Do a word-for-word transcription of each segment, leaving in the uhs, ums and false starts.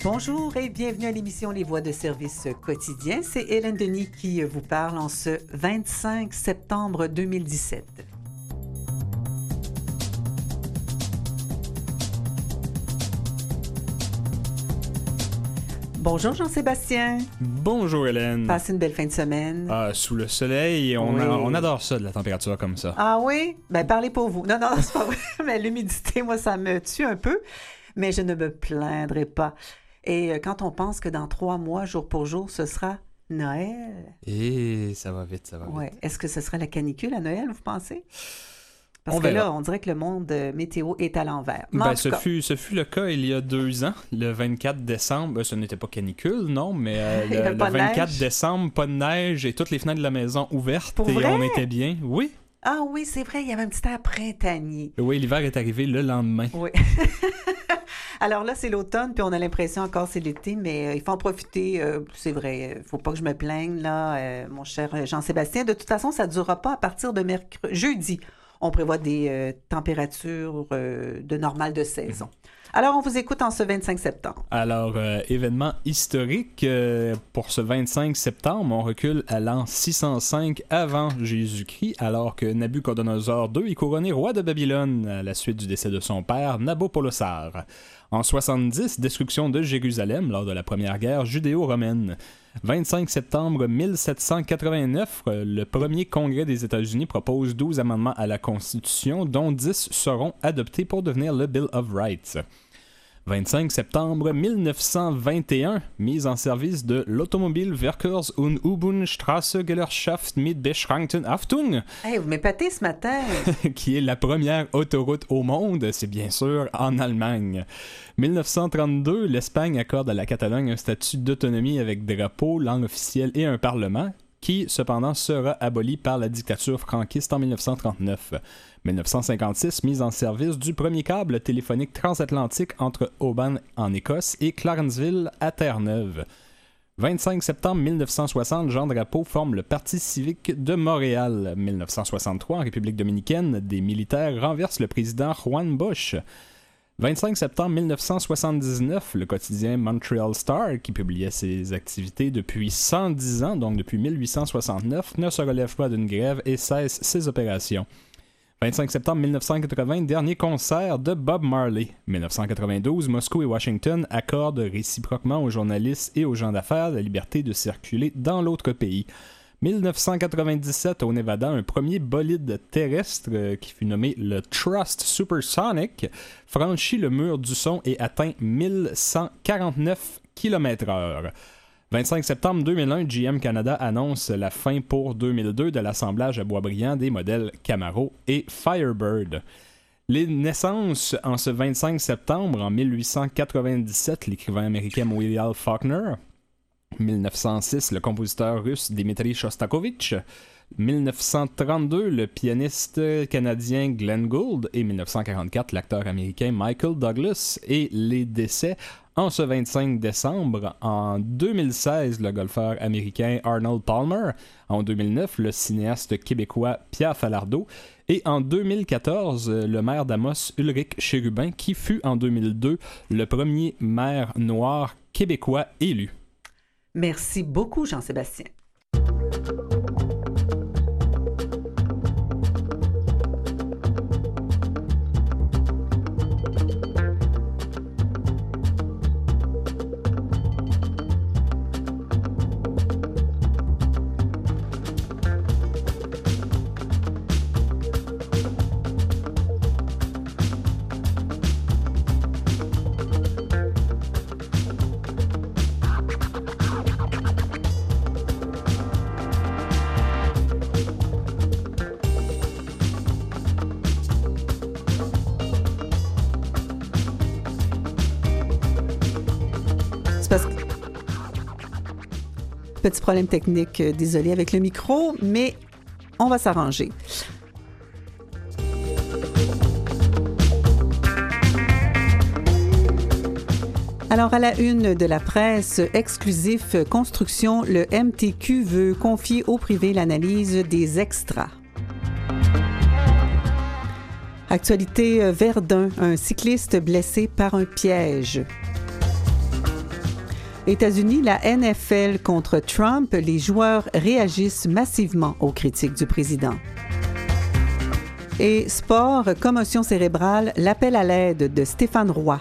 Bonjour et bienvenue à l'émission Les Voix de service quotidien. C'est Hélène Denis qui vous parle en ce vingt-cinq septembre deux mille dix-sept. Bonjour Jean-Sébastien. Bonjour Hélène. Passez une belle fin de semaine. Ah, sous le soleil, on, Oui. a- on adore ça, de la température comme ça. Ah oui? Ben parlez pour vous. Non, non, c'est pas vrai. Mais l'humidité, moi, ça me tue un peu. Mais je ne me plaindrai pas. Et euh, quand on pense que dans trois mois, jour pour jour, ce sera Noël. Et ça va vite, ça va vite. Ouais. Est-ce que ce sera la canicule à Noël, vous pensez? Parce On que verra. là, on dirait que le monde euh, météo est à l'envers. Mais en Ben, tout ce, cas, fut, ce fut le cas il y a deux ans, le vingt-quatre décembre. Ben, ce n'était pas canicule, non, mais euh, Il y le, avait le pas de vingt-quatre neige. décembre, pas de neige et toutes les fenêtres de la maison ouvertes. Pour et vrai? on était bien. Oui, ah oui, c'est vrai, il y avait un petit air printanier. oui, l'hiver est arrivé le lendemain. Oui. Alors là, c'est l'automne, puis on a l'impression encore c'est l'été, mais euh, il faut en profiter. Euh, c'est vrai, il faut pas que je me plaigne, là, euh, mon cher Jean-Sébastien. De toute façon, ça ne durera pas à partir de mercredi. Jeudi, on prévoit des euh, températures euh, de normale de saison. Alors, on vous écoute en ce vingt-cinq septembre. Alors, euh, événement historique, euh, pour ce vingt-cinq septembre, on recule à l'an six cent cinq avant Jésus-Christ, alors que Nabuchodonosor deux est couronné roi de Babylone à la suite du décès de son père, Nabopolassar. En soixante-dix, destruction de Jérusalem lors de la première guerre judéo-romaine. vingt-cinq septembre mille sept cent quatre-vingt-neuf, euh, le premier congrès des États-Unis propose douze amendements à la Constitution, dont dix seront adoptés pour devenir le Bill of Rights. vingt-cinq septembre mille neuf cent vingt et un, mise en service de l'Automobilwerkers- und U-Bahn-Straße-Gesellschaft mit beschränkten Haftung, Hey, vous m'épatez ce matin. qui est la première autoroute au monde, c'est bien sûr en Allemagne. mille neuf cent trente-deux, l'Espagne accorde à la Catalogne un statut d'autonomie avec drapeau, langue officielle et un parlement, qui cependant sera aboli par la dictature franquiste en mille neuf cent trente-neuf. mille neuf cent cinquante-six, mise en service du premier câble téléphonique transatlantique entre Oban en Écosse et Clarenceville à Terre-Neuve. vingt-cinq septembre mille neuf cent soixante, Jean Drapeau forme le Parti civique de Montréal. mille neuf cent soixante-trois, en République dominicaine, des militaires renversent le président Juan Bosch. vingt-cinq septembre mille neuf cent soixante-dix-neuf, le quotidien Montreal Star, qui publiait ses activités depuis cent dix ans, donc depuis mille huit cent soixante-neuf, ne se relève pas d'une grève et cesse ses opérations. vingt-cinq septembre mille neuf cent quatre-vingts, dernier concert de Bob Marley. mille neuf cent quatre-vingt-douze, Moscou et Washington accordent réciproquement aux journalistes et aux gens d'affaires la liberté de circuler dans l'autre pays. mille neuf cent quatre-vingt-dix-sept, au Nevada, un premier bolide terrestre euh, qui fut nommé le Trust Supersonic franchit le mur du son et atteint mille cent quarante-neuf kilomètres heure. vingt-cinq septembre deux mille un, G M Canada annonce la fin pour deux mille deux de l'assemblage à bois brillant des modèles Camaro et Firebird. Les naissances en ce vingt-cinq septembre, en mille huit cent quatre-vingt-dix-sept, l'écrivain américain William Faulkner. mille neuf cent six, le compositeur russe Dmitri Shostakovich. mille neuf cent trente-deux, le pianiste canadien Glenn Gould. Et mille neuf cent quarante-quatre, l'acteur américain Michael Douglas. Et les décès en ce vingt-cinq décembre. En deux mille seize, le golfeur américain Arnold Palmer. En deux mille neuf, le cinéaste québécois Pierre Falardeau. Et en deux mille quatorze, le maire d'Amos, Ulrich Chérubin, qui fut en deux mille deux le premier maire noir québécois élu. Merci beaucoup, Jean-Sébastien. Parce que... Petit problème technique, euh, désolé avec le micro, mais on va s'arranger. Alors, à la une de la presse, exclusif construction, le M T Q veut confier au privé l'analyse des extras. Actualité, Verdun, un cycliste blessé par un piège. États-Unis, la N F L contre Trump, les joueurs réagissent massivement aux critiques du président. Et sport, commotion cérébrale, l'appel à l'aide de Stéphane Roy.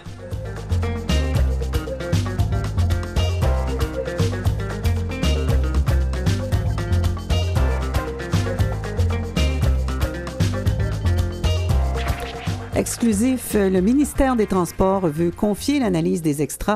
Exclusif, le ministère des Transports veut confier l'analyse des extras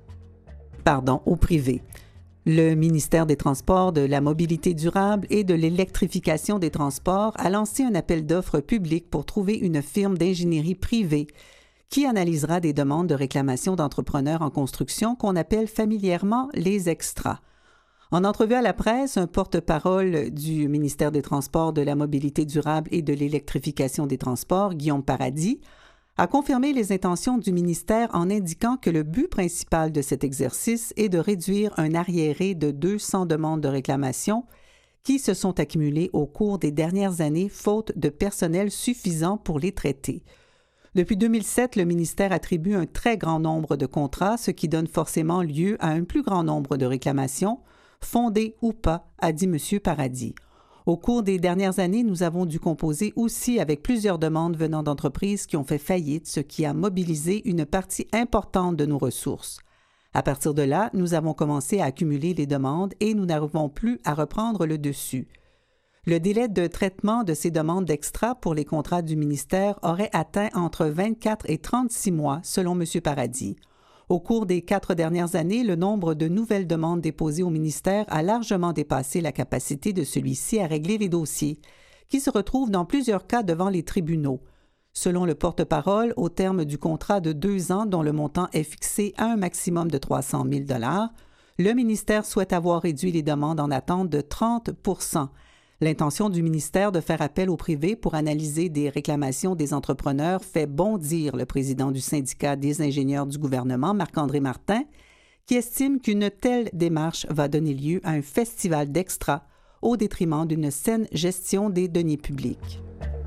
pardon, au privé. Le ministère des Transports, de la Mobilité durable et de l'électrification des transports a lancé un appel d'offres public pour trouver une firme d'ingénierie privée qui analysera des demandes de réclamation d'entrepreneurs en construction qu'on appelle familièrement les extras. En entrevue à la presse, un porte-parole du ministère des Transports, de la Mobilité durable et de l'électrification des transports, Guillaume Paradis, a confirmé les intentions du ministère en indiquant que le but principal de cet exercice est de réduire un arriéré de deux cents demandes de réclamation qui se sont accumulées au cours des dernières années faute de personnel suffisant pour les traiter. Depuis deux mille sept, le ministère attribue un très grand nombre de contrats, ce qui donne forcément lieu à un plus grand nombre de réclamations, fondées ou pas, a dit M. Paradis. Au cours des dernières années, nous avons dû composer aussi avec plusieurs demandes venant d'entreprises qui ont fait faillite, ce qui a mobilisé une partie importante de nos ressources. À partir de là, nous avons commencé à accumuler les demandes et nous n'arrivons plus à reprendre le dessus. Le délai de traitement de ces demandes d'extra pour les contrats du ministère aurait atteint entre vingt-quatre et trente-six mois, selon M. Paradis. Au cours des quatre dernières années, le nombre de nouvelles demandes déposées au ministère a largement dépassé la capacité de celui-ci à régler les dossiers, qui se retrouvent dans plusieurs cas devant les tribunaux. Selon le porte-parole, au terme du contrat de deux ans dont le montant est fixé à un maximum de trois cent mille dollars, le ministère souhaite avoir réduit les demandes en attente de trente pour cent. L'intention du ministère de faire appel au privé pour analyser des réclamations des entrepreneurs fait bondir le président du syndicat des ingénieurs du gouvernement, Marc-André Martin, qui estime qu'une telle démarche va donner lieu à un festival d'extra au détriment d'une saine gestion des deniers publics.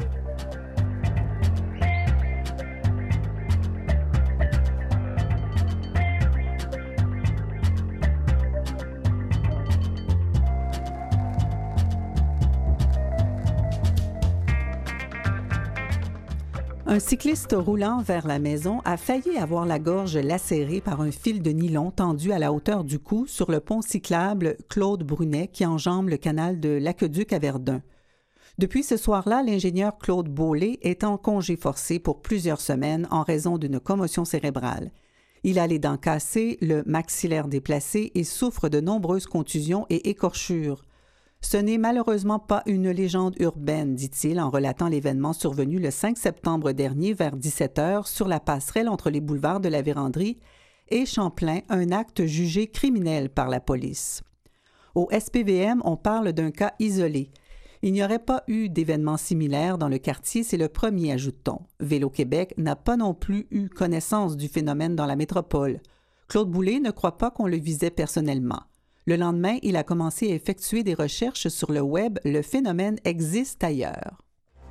Un cycliste roulant vers la maison a failli avoir la gorge lacérée par un fil de nylon tendu à la hauteur du cou sur le pont cyclable Claude Brunet qui enjambe le canal de l'Aqueduc à Verdun. Depuis ce soir-là, l'ingénieur Claude Beaulé est en congé forcé pour plusieurs semaines en raison d'une commotion cérébrale. Il a les dents cassées, le maxillaire déplacé et souffre de nombreuses contusions et écorchures. Ce n'est malheureusement pas une légende urbaine, dit-il en relatant l'événement survenu le cinq septembre dernier vers dix-sept heures sur la passerelle entre les boulevards de la Vérandrie et Champlain, un acte jugé criminel par la police. Au S P V M, on parle d'un cas isolé. Il n'y aurait pas eu d'événement similaire dans le quartier, c'est le premier, ajoute-t-on. Vélo-Québec n'a pas non plus eu connaissance du phénomène dans la métropole. Claude Boulay ne croit pas qu'on le visait personnellement. Le lendemain, il a commencé à effectuer des recherches sur le web. Le phénomène existe ailleurs.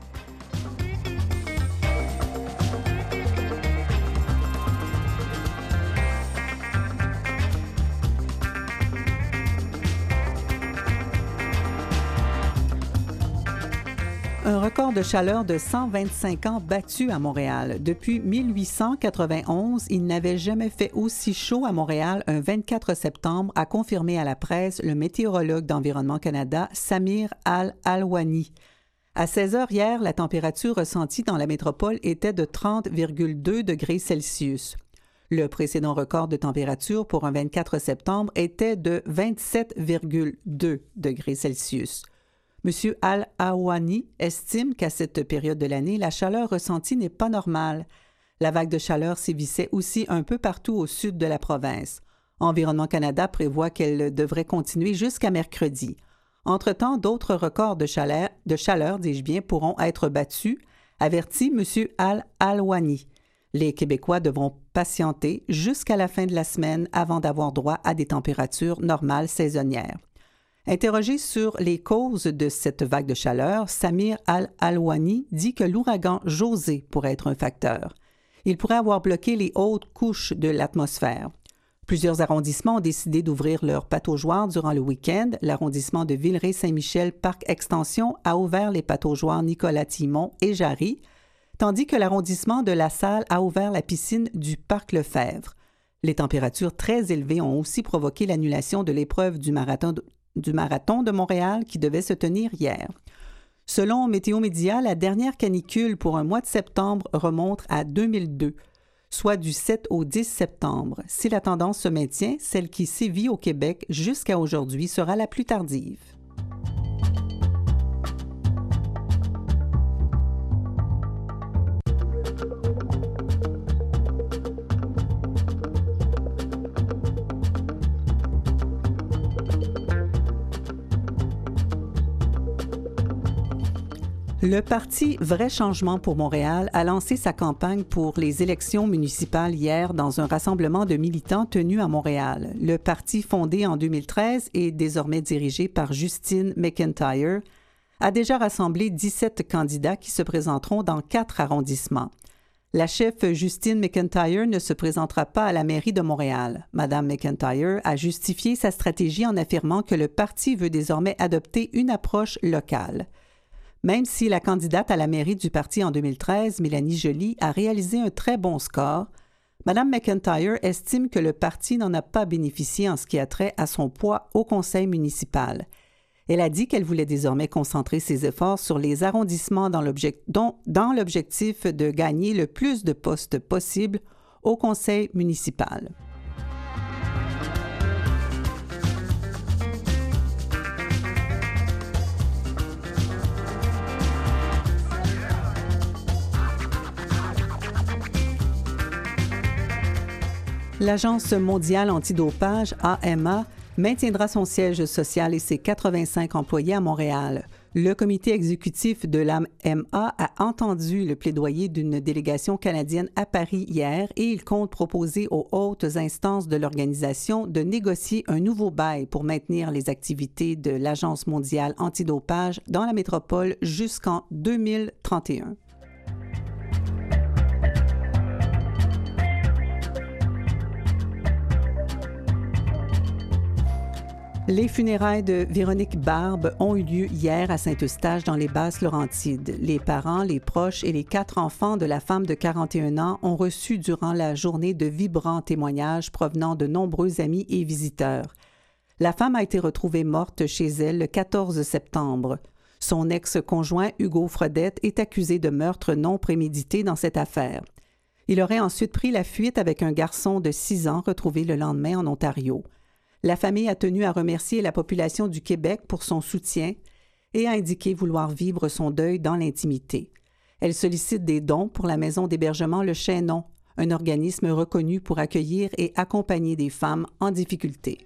Un record de chaleur de cent vingt-cinq ans battu à Montréal. Depuis mille huit cent quatre-vingt-onze, il n'avait jamais fait aussi chaud à Montréal un vingt-quatre septembre, a confirmé à la presse le météorologue d'Environnement Canada, Samir Al-Alwani. À seize heures hier, la température ressentie dans la métropole était de trente virgule deux degrés Celsius. Le précédent record de température pour un vingt-quatre septembre était de vingt-sept virgule deux degrés Celsius. M. Al-Awani estime qu'à cette période de l'année, la chaleur ressentie n'est pas normale. La vague de chaleur sévissait aussi un peu partout au sud de la province. Environnement Canada prévoit qu'elle devrait continuer jusqu'à mercredi. Entre-temps, d'autres records de chaleur, de chaleur, dis-je bien, pourront être battus, avertit M. Al-Awani. Les Québécois devront patienter jusqu'à la fin de la semaine avant d'avoir droit à des températures normales saisonnières. Interrogé sur les causes de cette vague de chaleur, Samir Al-Alwani dit que l'ouragan José pourrait être un facteur. Il pourrait avoir bloqué les hautes couches de l'atmosphère. Plusieurs arrondissements ont décidé d'ouvrir leurs pataugeoires durant le week-end. L'arrondissement de Villeray-Saint-Michel Parc Extension a ouvert les pataugeoires Nicolas-Timon et Jarry, tandis que l'arrondissement de La Salle a ouvert la piscine du Parc Lefebvre. Les températures très élevées ont aussi provoqué l'annulation de l'épreuve du marathon de, du marathon de Montréal qui devait se tenir hier. Selon Météo Média, la dernière canicule pour un mois de septembre remonte à deux mille deux. Soit du sept au dix septembre. Si la tendance se maintient, celle qui sévit au Québec jusqu'à aujourd'hui sera la plus tardive. Le parti Vrai Changement pour Montréal a lancé sa campagne pour les élections municipales hier dans un rassemblement de militants tenu à Montréal. Le parti, fondé en deux mille treize et désormais dirigé par Justine McIntyre, a déjà rassemblé dix-sept candidats qui se présenteront dans quatre arrondissements. La chef Justine McIntyre ne se présentera pas à la mairie de Montréal. Madame McIntyre a justifié sa stratégie en affirmant que le parti veut désormais adopter une approche locale. Même si la candidate à la mairie du parti en deux mille treize, Mélanie Joly, a réalisé un très bon score, Mme McIntyre estime que le parti n'en a pas bénéficié en ce qui a trait à son poids au conseil municipal. Elle a dit qu'elle voulait désormais concentrer ses efforts sur les arrondissements dans, l'object- dont, dans l'objectif de gagner le plus de postes possible au conseil municipal. L'Agence mondiale antidopage, A M A, maintiendra son siège social et ses quatre-vingt-cinq employés à Montréal. Le comité exécutif de l'A M A a entendu le plaidoyer d'une délégation canadienne à Paris hier et il compte proposer aux hautes instances de l'organisation de négocier un nouveau bail pour maintenir les activités de l'Agence mondiale antidopage dans la métropole jusqu'en deux mille trente et un. Les funérailles de Véronique Barbe ont eu lieu hier à Saint-Eustache dans les Basses-Laurentides. Les parents, les proches et les quatre enfants de la femme de quarante et un ans ont reçu durant la journée de vibrants témoignages provenant de nombreux amis et visiteurs. La femme a été retrouvée morte chez elle le quatorze septembre. Son ex-conjoint Hugo Fredette est accusé de meurtre non prémédité dans cette affaire. Il aurait ensuite pris la fuite avec un garçon de six ans retrouvé le lendemain en Ontario. La famille a tenu à remercier la population du Québec pour son soutien et a indiqué vouloir vivre son deuil dans l'intimité. Elle sollicite des dons pour la maison d'hébergement Le Chaînon, un organisme reconnu pour accueillir et accompagner des femmes en difficulté.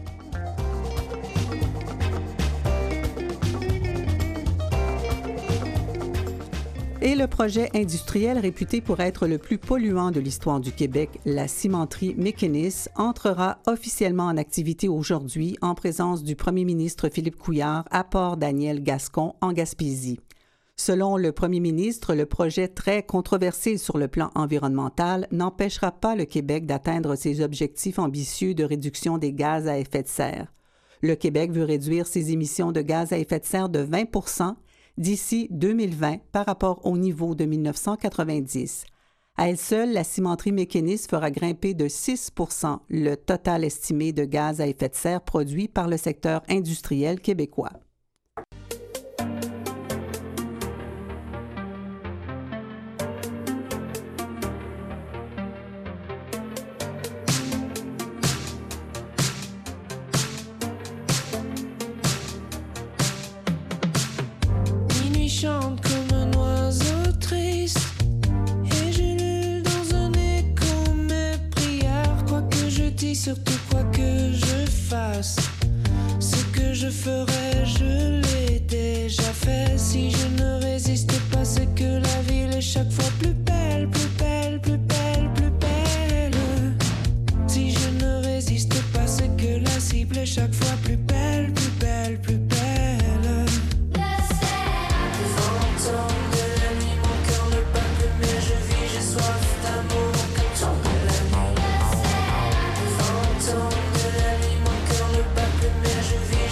Et le projet industriel réputé pour être le plus polluant de l'histoire du Québec, la cimenterie Mécanis, entrera officiellement en activité aujourd'hui en présence du premier ministre Philippe Couillard à Port-Daniel-Gascon, en Gaspésie. Selon le premier ministre, le projet très controversé sur le plan environnemental n'empêchera pas le Québec d'atteindre ses objectifs ambitieux de réduction des gaz à effet de serre. Le Québec veut réduire ses émissions de gaz à effet de serre de vingt pour cent d'ici deux mille vingt par rapport au niveau de mille neuf cent quatre-vingt-dix. À elle seule, la cimenterie Mécanis fera grimper de six pour cent le total estimé de gaz à effet de serre produit par le secteur industriel québécois. Chante comme un oiseau triste et j'ulule dans un écho mes prières. Quoi que je dise, surtout quoi que je fasse, ce que je ferai, je l'ai déjà fait. Si je ne résiste pas, c'est que la ville est chaque fois plus belle, plus belle, plus belle, plus belle. Si je ne résiste pas, c'est que la cible est chaque fois plus belle, plus belle, plus belle.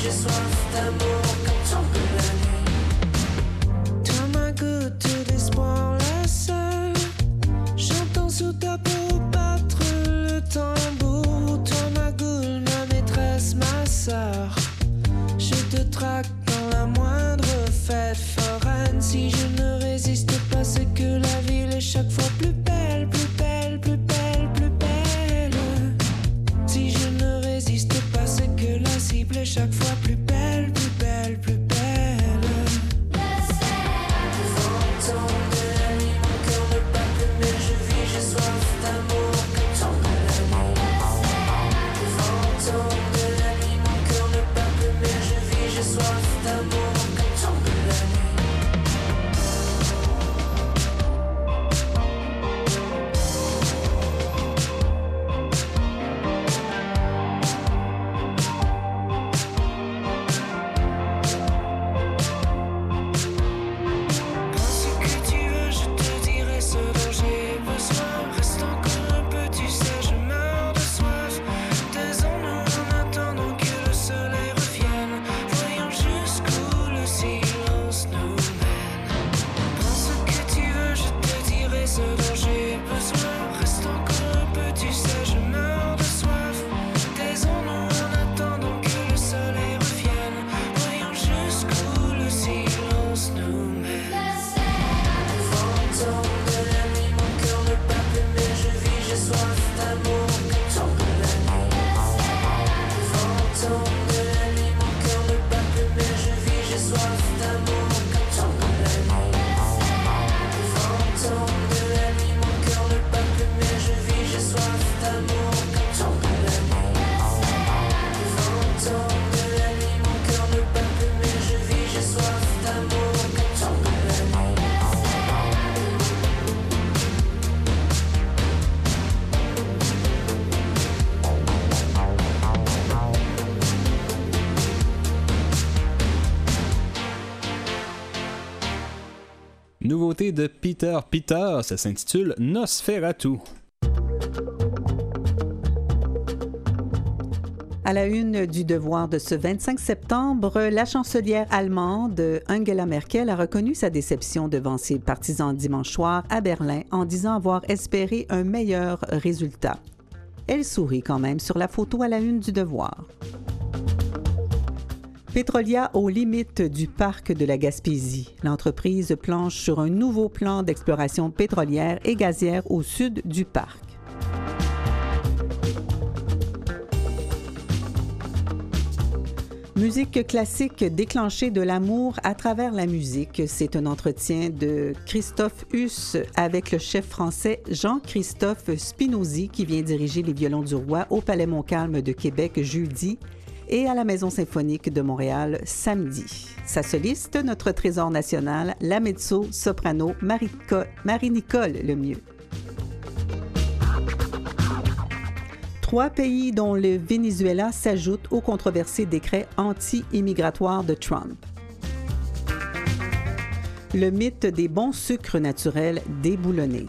j'ai soif d'amour comme ton que la nuit. Toi ma goutte d'espoir, la seule. J'entends sous ta peau battre le tambour. Toi ma goule, ma maîtresse, ma sœur. Je te traque dans la moindre fête foraine. Si je ne résiste pas, c'est que la ville est chaque fois plus belle, plus belle, plus belle, plus belle. Si je ne résiste pas, c'est que la cible est chaque fois plus belle, plus belle, plus belle. Fantôme de la nuit, mon cœur ne bat plus, mais je vis, j'ai soif d'amour comme ton de la nuit. Fantôme de la nuit, mon cœur ne bat plus, mais je vis, j'ai soif d'amour comme ton de la nuit. Nouveauté de Peter Peter, ça s'intitule Nosferatu. À la une du Devoir de ce vingt-cinq septembre, la chancelière allemande Angela Merkel a reconnu sa déception devant ses partisans dimanche soir à Berlin en disant avoir espéré un meilleur résultat. Elle sourit quand même sur la photo à la une du Devoir. Petrolia aux limites du parc de la Gaspésie. L'entreprise planche sur un nouveau plan d'exploration pétrolière et gazière au sud du parc. Musique classique déclenchée de l'amour à travers la musique. C'est un entretien de Christophe Huss avec le chef français Jean-Christophe Spinozzi qui vient diriger les Violons du Roi au Palais Montcalm de Québec jeudi et à la Maison symphonique de Montréal samedi. Sa soliste, notre trésor national, la mezzo-soprano Marie-Nicole Lemieux. Trois pays dont le Venezuela s'ajoute au controversé décret anti-immigratoire de Trump. Le mythe des bons sucres naturels déboulonné.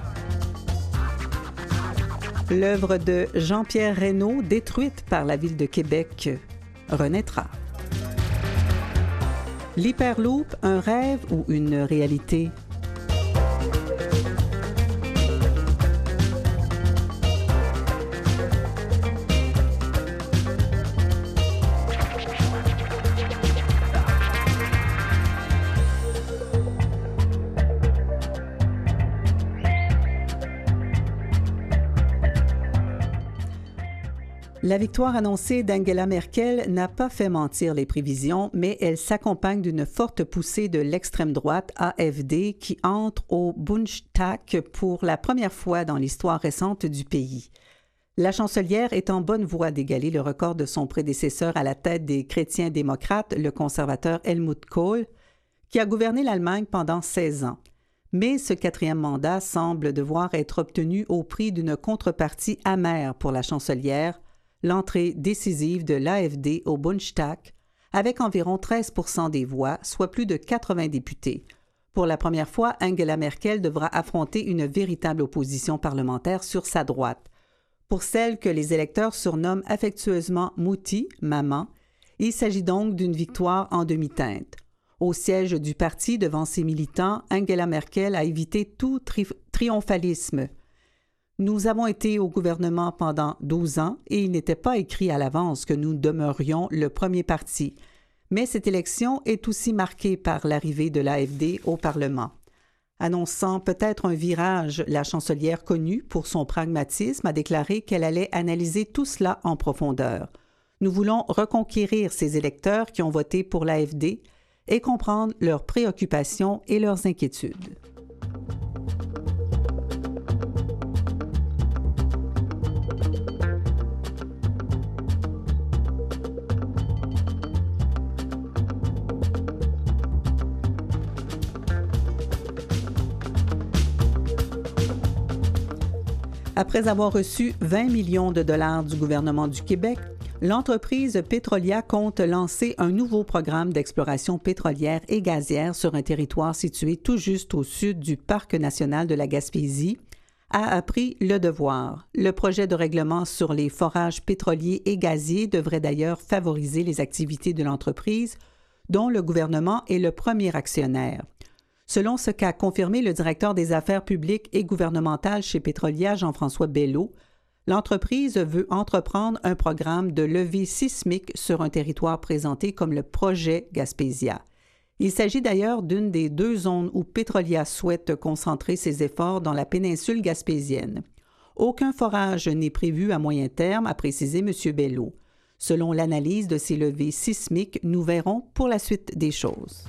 L'œuvre de Jean-Pierre Reynaud, détruite par la Ville de Québec, renaîtra. L'Hyperloop, un rêve ou une réalité? La victoire annoncée d'Angela Merkel n'a pas fait mentir les prévisions, mais elle s'accompagne d'une forte poussée de l'extrême droite A F D qui entre au Bundestag pour la première fois dans l'histoire récente du pays. La chancelière est en bonne voie d'égaler le record de son prédécesseur à la tête des chrétiens démocrates, le conservateur Helmut Kohl, qui a gouverné l'Allemagne pendant seize ans. Mais ce quatrième mandat semble devoir être obtenu au prix d'une contrepartie amère pour la chancelière, l'entrée décisive de l'A F D au Bundestag, avec environ treize pour cent des voix, soit plus de quatre-vingts députés. Pour la première fois, Angela Merkel devra affronter une véritable opposition parlementaire sur sa droite. Pour celle que les électeurs surnomment affectueusement Mutti, maman, Il s'agit donc d'une victoire en demi-teinte. Au siège du parti, devant ses militants, Angela Merkel a évité tout tri- triomphalisme. Nous avons été au gouvernement pendant douze ans et il n'était pas écrit à l'avance que nous demeurions le premier parti. Mais cette élection est aussi marquée par l'arrivée de l'A F D au Parlement. Annonçant peut-être un virage, la chancelière, connue pour son pragmatisme, a déclaré qu'elle allait analyser tout cela en profondeur. Nous voulons reconquérir ces électeurs qui ont voté pour l'A F D et comprendre leurs préoccupations et leurs inquiétudes. Après avoir reçu vingt millions de dollars du gouvernement du Québec, l'entreprise Petrolia compte lancer un nouveau programme d'exploration pétrolière et gazière sur un territoire situé tout juste au sud du Parc national de la Gaspésie, a appris Le Devoir. Le projet de règlement sur les forages pétroliers et gaziers devrait d'ailleurs favoriser les activités de l'entreprise, dont le gouvernement est le premier actionnaire. Selon ce qu'a confirmé le directeur des affaires publiques et gouvernementales chez Petrolia, Jean-François Bello, l'entreprise veut entreprendre un programme de levée sismique sur un territoire présenté comme le projet Gaspésia. Il s'agit d'ailleurs d'une des deux zones où Petrolia souhaite concentrer ses efforts dans la péninsule gaspésienne. Aucun forage n'est prévu à moyen terme, a précisé M. Bello. Selon l'analyse de ces levées sismiques, nous verrons pour la suite des choses.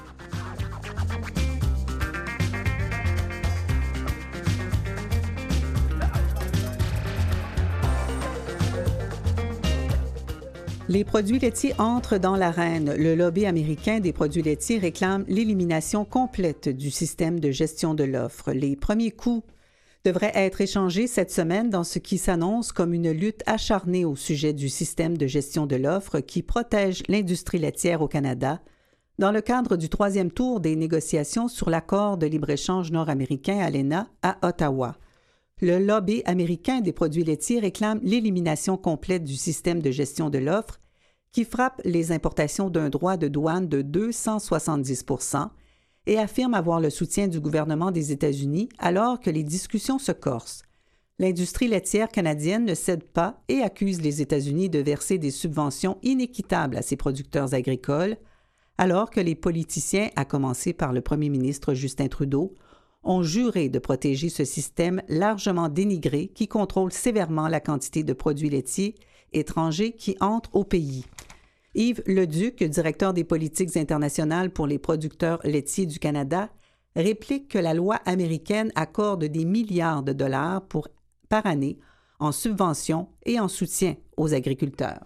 Les produits laitiers entrent dans l'arène. Le lobby américain des produits laitiers réclame l'élimination complète du système de gestion de l'offre. Les premiers coups devraient être échangés cette semaine dans ce qui s'annonce comme une lutte acharnée au sujet du système de gestion de l'offre qui protège l'industrie laitière au Canada, dans le cadre du troisième tour des négociations sur l'accord de libre-échange nord-américain A L E N A à Ottawa. Le lobby américain des produits laitiers réclame l'élimination complète du système de gestion de l'offre qui frappe les importations d'un droit de douane de deux cent soixante-dix pour cent et affirme avoir le soutien du gouvernement des États-Unis alors que les discussions se corsent. L'industrie laitière canadienne ne cède pas et accuse les États-Unis de verser des subventions inéquitables à ses producteurs agricoles, alors que les politiciens, à commencer par le premier ministre Justin Trudeau, ont juré de protéger ce système largement dénigré qui contrôle sévèrement la quantité de produits laitiers étrangers qui entrent au pays. Yves Leduc, directeur des politiques internationales pour les producteurs laitiers du Canada, réplique que la loi américaine accorde des milliards de dollars pour, par année en subventions et en soutien aux agriculteurs.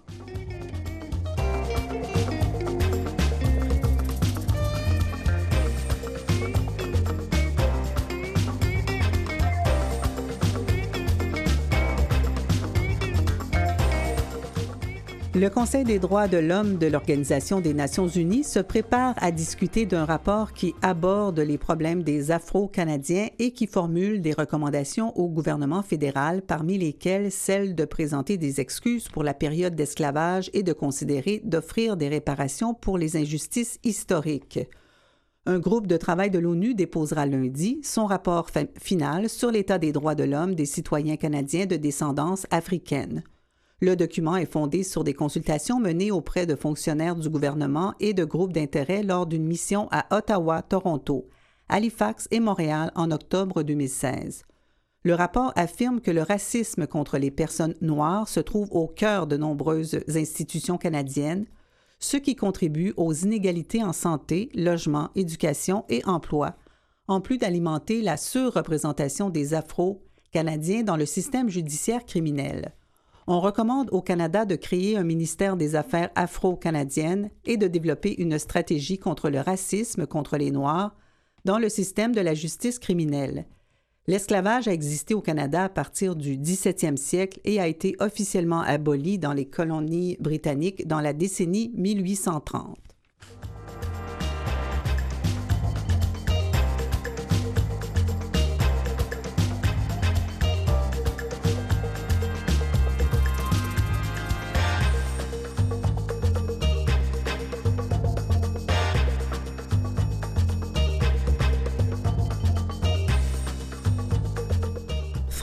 Le Conseil des droits de l'homme de l'Organisation des Nations unies se prépare à discuter d'un rapport qui aborde les problèmes des Afro-Canadiens et qui formule des recommandations au gouvernement fédéral, parmi lesquelles celle de présenter des excuses pour la période d'esclavage et de considérer d'offrir des réparations pour les injustices historiques. Un groupe de travail de l'ONU déposera lundi son rapport fa- final sur l'état des droits de l'homme des citoyens canadiens de descendance africaine. Le document est fondé sur des consultations menées auprès de fonctionnaires du gouvernement et de groupes d'intérêt lors d'une mission à Ottawa, Toronto, Halifax et Montréal en octobre deux mille seize. Le rapport affirme que le racisme contre les personnes noires se trouve au cœur de nombreuses institutions canadiennes, ce qui contribue aux inégalités en santé, logement, éducation et emploi, en plus d'alimenter la surreprésentation des Afro-Canadiens dans le système judiciaire criminel. On recommande au Canada de créer un ministère des Affaires afro-canadiennes et de développer une stratégie contre le racisme contre les Noirs dans le système de la justice criminelle. L'esclavage a existé au Canada à partir du dix-septième siècle et a été officiellement aboli dans les colonies britanniques dans la décennie mille huit cent trente.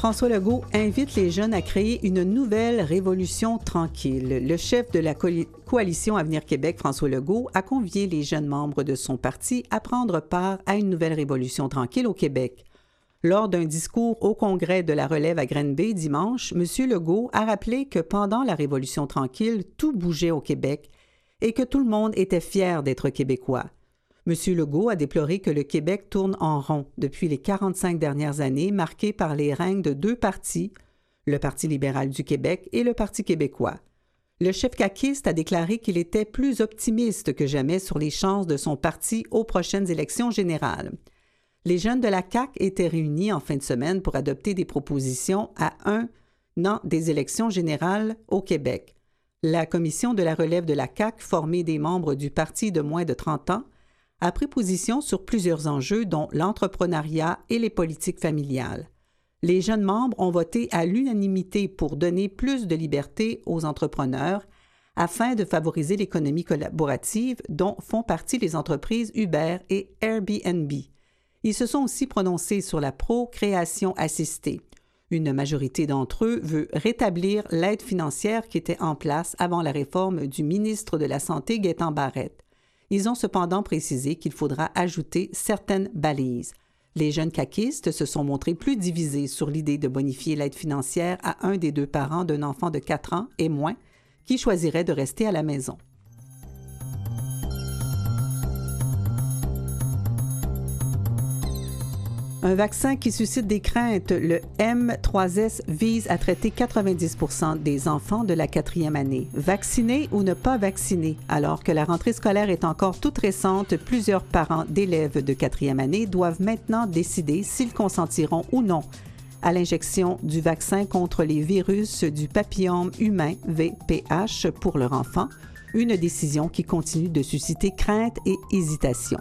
François Legault invite les jeunes à créer une nouvelle révolution tranquille. Le chef de la co- coalition Avenir Québec, François Legault, a convié les jeunes membres de son parti à prendre part à une nouvelle révolution tranquille au Québec. Lors d'un discours au Congrès de la Relève à Granby dimanche, M. Legault a rappelé que pendant la Révolution tranquille, tout bougeait au Québec et que tout le monde était fier d'être québécois. M. Legault a déploré que le Québec tourne en rond depuis les quarante-cinq dernières années, marquées par les règnes de deux partis, le Parti libéral du Québec et le Parti québécois. Le chef caquiste a déclaré qu'il était plus optimiste que jamais sur les chances de son parti aux prochaines élections générales. Les jeunes de la C A Q étaient réunis en fin de semaine pour adopter des propositions à un an des élections générales au Québec. La commission de la relève de la C A Q, formée des membres du parti de moins de trente ans, a pris position sur plusieurs enjeux, dont l'entrepreneuriat et les politiques familiales. Les jeunes membres ont voté à l'unanimité pour donner plus de liberté aux entrepreneurs afin de favoriser l'économie collaborative dont font partie les entreprises Uber et Airbnb. Ils se sont aussi prononcés sur la procréation assistée. Une majorité d'entre eux veut rétablir l'aide financière qui était en place avant la réforme du ministre de la Santé, Gaétan Barrette. Ils ont cependant précisé qu'il faudra ajouter certaines balises. Les jeunes caquistes se sont montrés plus divisés sur l'idée de bonifier l'aide financière à un des deux parents d'un enfant de quatre ans et moins qui choisirait de rester à la maison. Un vaccin qui suscite des craintes, le M trois S, vise à traiter quatre-vingt-dix pour cent des enfants de la quatrième année. Vaccinés ou ne pas vaccinés? Alors que la rentrée scolaire est encore toute récente, plusieurs parents d'élèves de quatrième année doivent maintenant décider s'ils consentiront ou non à l'injection du vaccin contre les virus du papillome humain V P H pour leur enfant, une décision qui continue de susciter crainte et hésitation.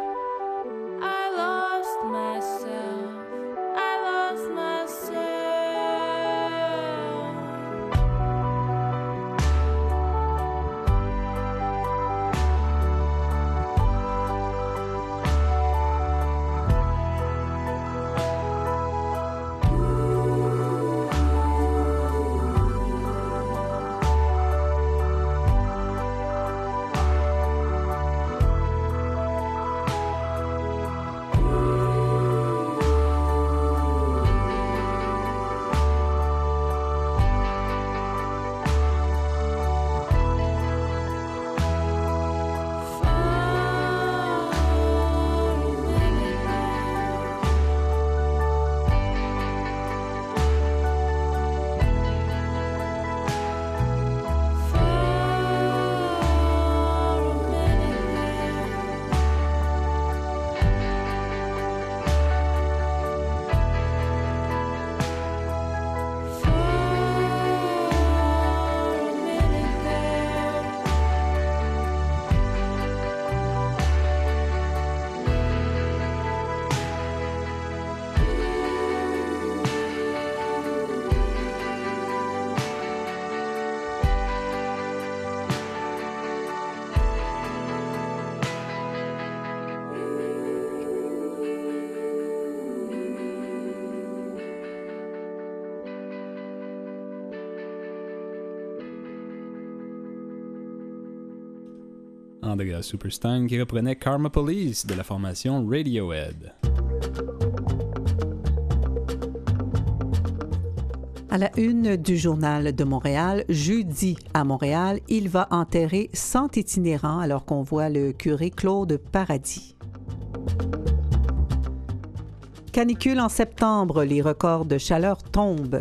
I lost myself. I lost myself. Andrea Superstein qui reprenait Karma Police de la formation Radiohead. À la une du Journal de Montréal, jeudi à Montréal, il va enterrer cent itinérants alors qu'on voit le curé Claude Paradis. Canicule en septembre, les records de chaleur tombent.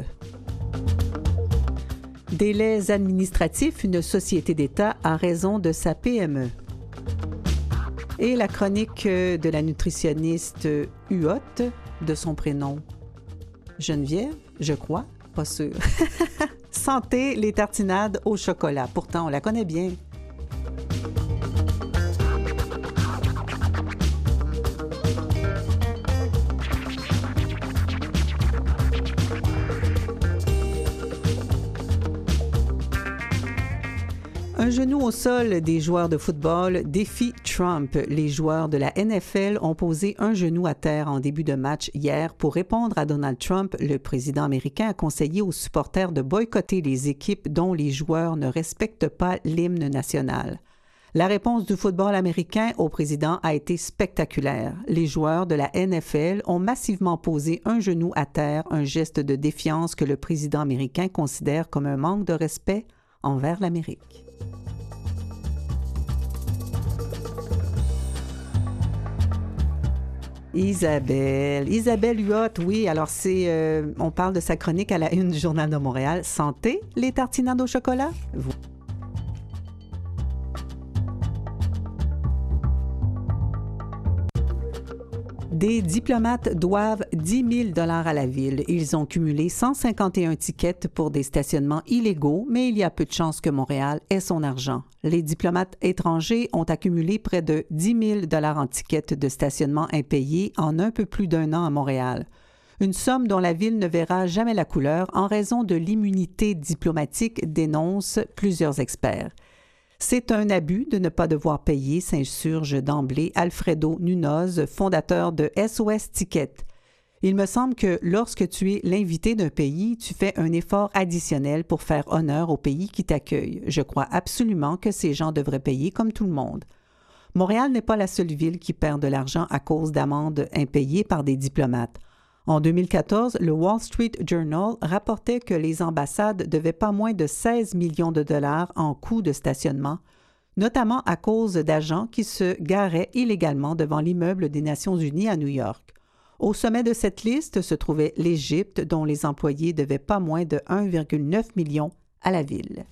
Délais administratifs, une société d'État a raison de sa P M E. Et la chronique de la nutritionniste Huot, de son prénom Geneviève, je crois. Pas sûr. Santé, les tartinades au chocolat. Pourtant, on la connaît bien. Un genou au sol des joueurs de football défie Trump. Les joueurs de la N F L ont posé un genou à terre en début de match hier pour répondre à Donald Trump. Le président américain a conseillé aux supporters de boycotter les équipes dont les joueurs ne respectent pas l'hymne national. La réponse du football américain au président a été spectaculaire. Les joueurs de la N F L ont massivement posé un genou à terre, un geste de défiance que le président américain considère comme un manque de respect envers l'Amérique. Isabelle. Isabelle Huot, oui. Alors, c'est, euh, on parle de sa chronique à la une du Journal de Montréal. Santé, les tartinades au chocolat? Vous. Des diplomates doivent dix mille dollars à la ville. Ils ont cumulé cent cinquante et un tickets pour des stationnements illégaux, mais il y a peu de chances que Montréal ait son argent. Les diplomates étrangers ont accumulé près de dix mille dollars en tickets de stationnement impayés en un peu plus d'un an à Montréal. Une somme dont la ville ne verra jamais la couleur en raison de l'immunité diplomatique, dénoncent plusieurs experts. C'est un abus de ne pas devoir payer, s'insurge d'emblée Alfredo Nunoz, fondateur de S O S Ticket. Il me semble que lorsque tu es l'invité d'un pays, tu fais un effort additionnel pour faire honneur au pays qui t'accueille. Je crois absolument que ces gens devraient payer comme tout le monde. Montréal n'est pas la seule ville qui perd de l'argent à cause d'amendes impayées par des diplomates. En deux mille quatorze, le Wall Street Journal rapportait que les ambassades devaient pas moins de seize millions de dollars en coûts de stationnement, notamment à cause d'agents qui se garaient illégalement devant l'immeuble des Nations unies à New York. Au sommet de cette liste se trouvait l'Égypte, dont les employés devaient pas moins de un virgule neuf million à la ville.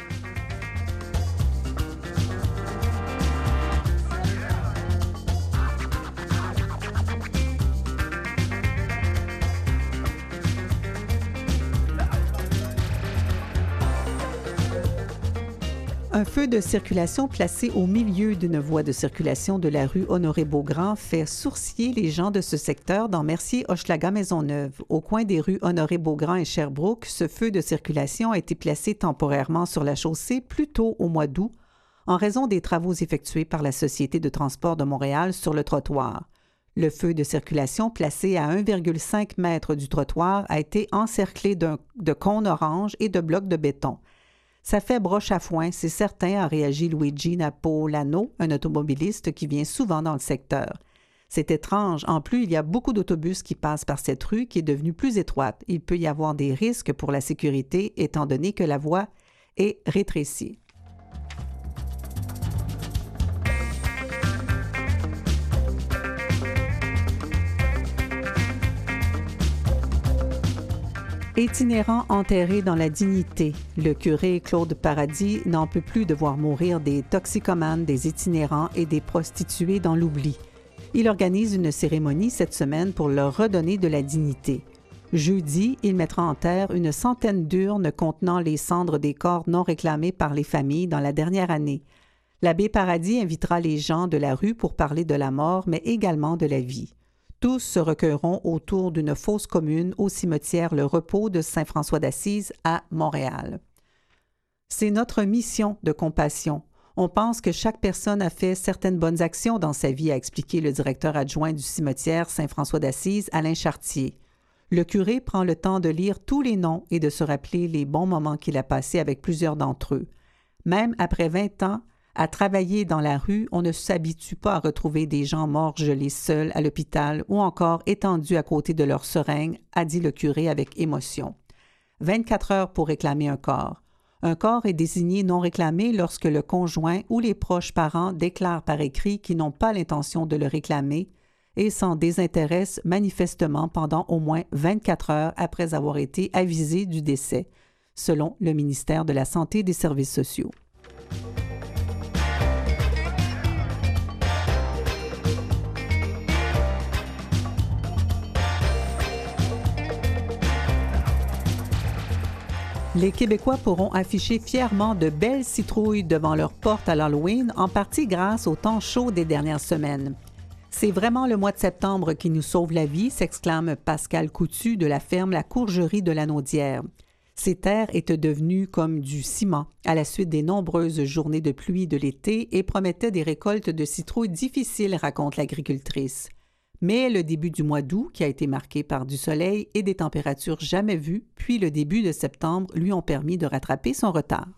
Un feu de circulation placé au milieu d'une voie de circulation de la rue Honoré-Beaugrand fait sourciller les gens de ce secteur dans Mercier-Hochelaga-Maisonneuve. Au coin des rues Honoré-Beaugrand et Sherbrooke, ce feu de circulation a été placé temporairement sur la chaussée plus tôt au mois d'août en raison des travaux effectués par la Société de transport de Montréal sur le trottoir. Le feu de circulation placé à un virgule cinq mètres du trottoir a été encerclé d'un, de cônes oranges et de blocs de béton. Ça fait broche à foin, c'est certain, a réagi Luigi Napolano, un automobiliste qui vient souvent dans le secteur. C'est étrange. En plus, il y a beaucoup d'autobus qui passent par cette rue qui est devenue plus étroite. Il peut y avoir des risques pour la sécurité étant donné que la voie est rétrécie. Itinérant enterré dans la dignité, le curé Claude Paradis n'en peut plus de voir mourir des toxicomanes, des itinérants et des prostituées dans l'oubli. Il organise une cérémonie cette semaine pour leur redonner de la dignité. Jeudi, il mettra en terre une centaine d'urnes contenant les cendres des corps non réclamés par les familles dans la dernière année. L'abbé Paradis invitera les gens de la rue pour parler de la mort, mais également de la vie. Tous se recueilleront autour d'une fosse commune au cimetière Le Repos de Saint-François d'Assise à Montréal. C'est notre mission de compassion. On pense que chaque personne a fait certaines bonnes actions dans sa vie, a expliqué le directeur adjoint du cimetière Saint-François d'Assise, Alain Chartier. Le curé prend le temps de lire tous les noms et de se rappeler les bons moments qu'il a passés avec plusieurs d'entre eux. Même après vingt ans, À travailler dans la rue, on ne s'habitue pas à retrouver des gens morts gelés seuls à l'hôpital ou encore étendus à côté de leur seringue, a dit le curé avec émotion. vingt-quatre heures pour réclamer un corps. Un corps est désigné non réclamé lorsque le conjoint ou les proches parents déclarent par écrit qu'ils n'ont pas l'intention de le réclamer et s'en désintéressent manifestement pendant au moins vingt-quatre heures après avoir été avisés du décès, selon le ministère de la Santé et des Services sociaux. Les Québécois pourront afficher fièrement de belles citrouilles devant leur porte à l'Halloween, en partie grâce au temps chaud des dernières semaines. C'est vraiment le mois de septembre qui nous sauve la vie, s'exclame Pascal Coutu de la ferme La Courgerie de la Naudière. Ces terres étaient devenues comme du ciment à la suite des nombreuses journées de pluie de l'été et promettaient des récoltes de citrouilles difficiles, raconte l'agricultrice. Mais le début du mois d'août, qui a été marqué par du soleil et des températures jamais vues, puis le début de septembre lui ont permis de rattraper son retard.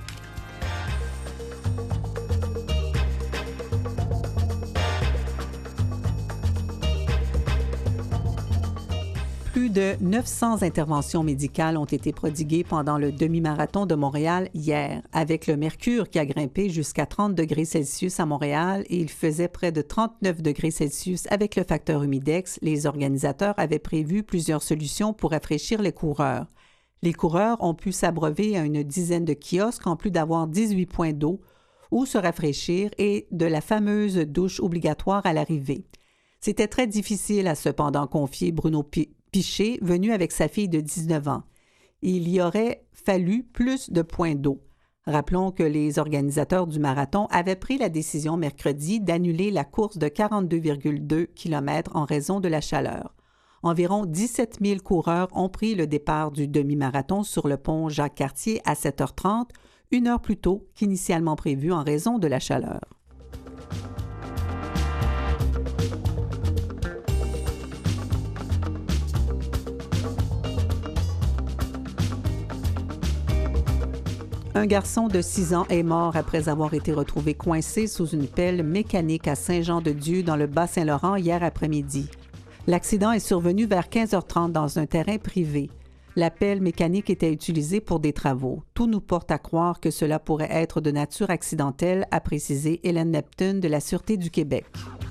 Plus de neuf cents interventions médicales ont été prodiguées pendant le demi-marathon de Montréal hier, avec le mercure qui a grimpé jusqu'à trente degrés Celsius à Montréal et il faisait près de trente-neuf degrés Celsius avec le facteur humidex. Les organisateurs avaient prévu plusieurs solutions pour rafraîchir les coureurs. Les coureurs ont pu s'abreuver à une dizaine de kiosques en plus d'avoir dix-huit points d'eau où se rafraîchir et de la fameuse douche obligatoire à l'arrivée. C'était très difficile, a cependant confié Bruno P- Piché, venu avec sa fille de dix-neuf ans. Il y aurait fallu plus de points d'eau. Rappelons que les organisateurs du marathon avaient pris la décision mercredi d'annuler la course de quarante-deux virgule deux kilomètres en raison de la chaleur. Environ dix-sept mille coureurs ont pris le départ du demi-marathon sur le pont Jacques-Cartier à sept heures trente, une heure plus tôt qu'initialement prévu en raison de la chaleur. Un garçon de six ans est mort après avoir été retrouvé coincé sous une pelle mécanique à Saint-Jean-de-Dieu dans le Bas-Saint-Laurent hier après-midi. L'accident est survenu vers quinze heures trente dans un terrain privé. La pelle mécanique était utilisée pour des travaux. Tout nous porte à croire que cela pourrait être de nature accidentelle, a précisé Hélène Neptune de la Sûreté du Québec.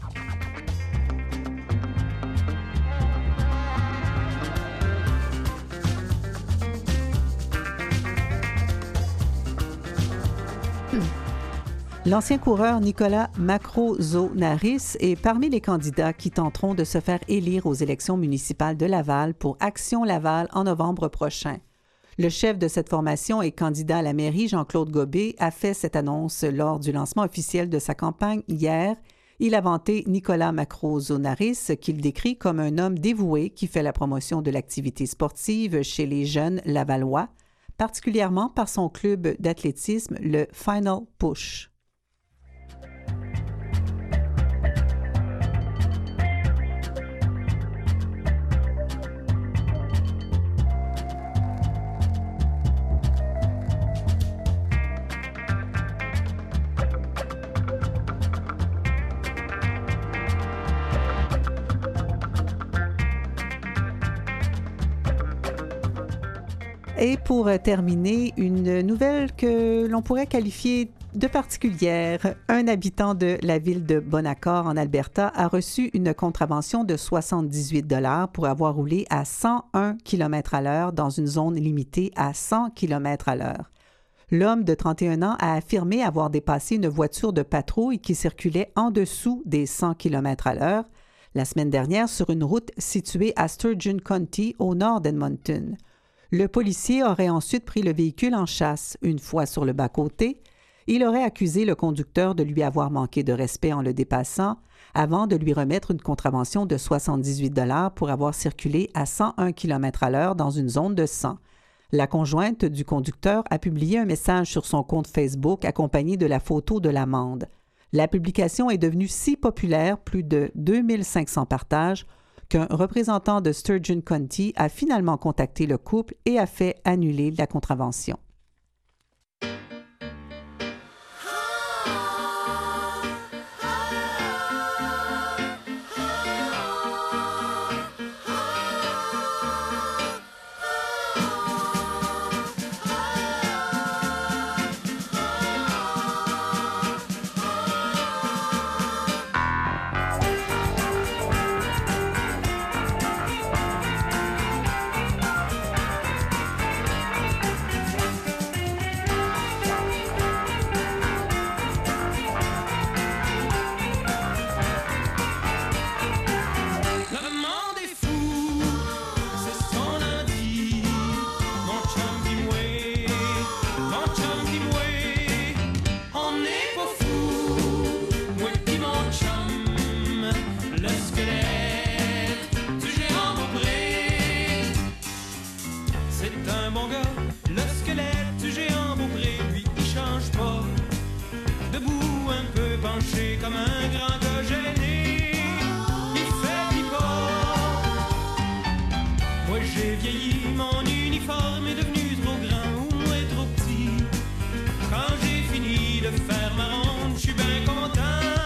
L'ancien coureur Nicolas Macrozonaris est parmi les candidats qui tenteront de se faire élire aux élections municipales de Laval pour Action Laval en novembre prochain. Le chef de cette formation et candidat à la mairie, Jean-Claude Gobé, a fait cette annonce lors du lancement officiel de sa campagne hier. Il a vanté Nicolas Macrozonaris, qu'il décrit comme un homme dévoué qui fait la promotion de l'activité sportive chez les jeunes lavallois, particulièrement par son club d'athlétisme, le Final Push. Et pour terminer, une nouvelle que l'on pourrait qualifier de particulière. Un habitant de la ville de Bonaccord, en Alberta, a reçu une contravention de soixante-dix-huit dollars pour avoir roulé à cent un kilomètres à l'heure dans une zone limitée à cent kilomètres à l'heure. L'homme de trente et un ans a affirmé avoir dépassé une voiture de patrouille qui circulait en dessous des cent kilomètres à l'heure la semaine dernière sur une route située à Sturgeon County, au nord d'Edmonton. Le policier aurait ensuite pris le véhicule en chasse. Une fois sur le bas-côté, il aurait accusé le conducteur de lui avoir manqué de respect en le dépassant avant de lui remettre une contravention de soixante-dix-huit dollars pour avoir circulé à cent un kilomètres à l'heure dans une zone de cent. La conjointe du conducteur a publié un message sur son compte Facebook accompagné de la photo de l'amende. La publication est devenue si populaire, plus de deux mille cinq cents partages, qu'un représentant de Sturgeon County a finalement contacté le couple et a fait annuler la contravention. Ah! c'est un bon gars. Le squelette du géant Beaupré, lui, il change pas. Debout, un peu penché comme un grand gars gêné, il fait pipa. Moi j'ai vieilli, mon uniforme est devenu trop grand ou moins trop petit. Quand j'ai fini de faire ma ronde, je suis bien content.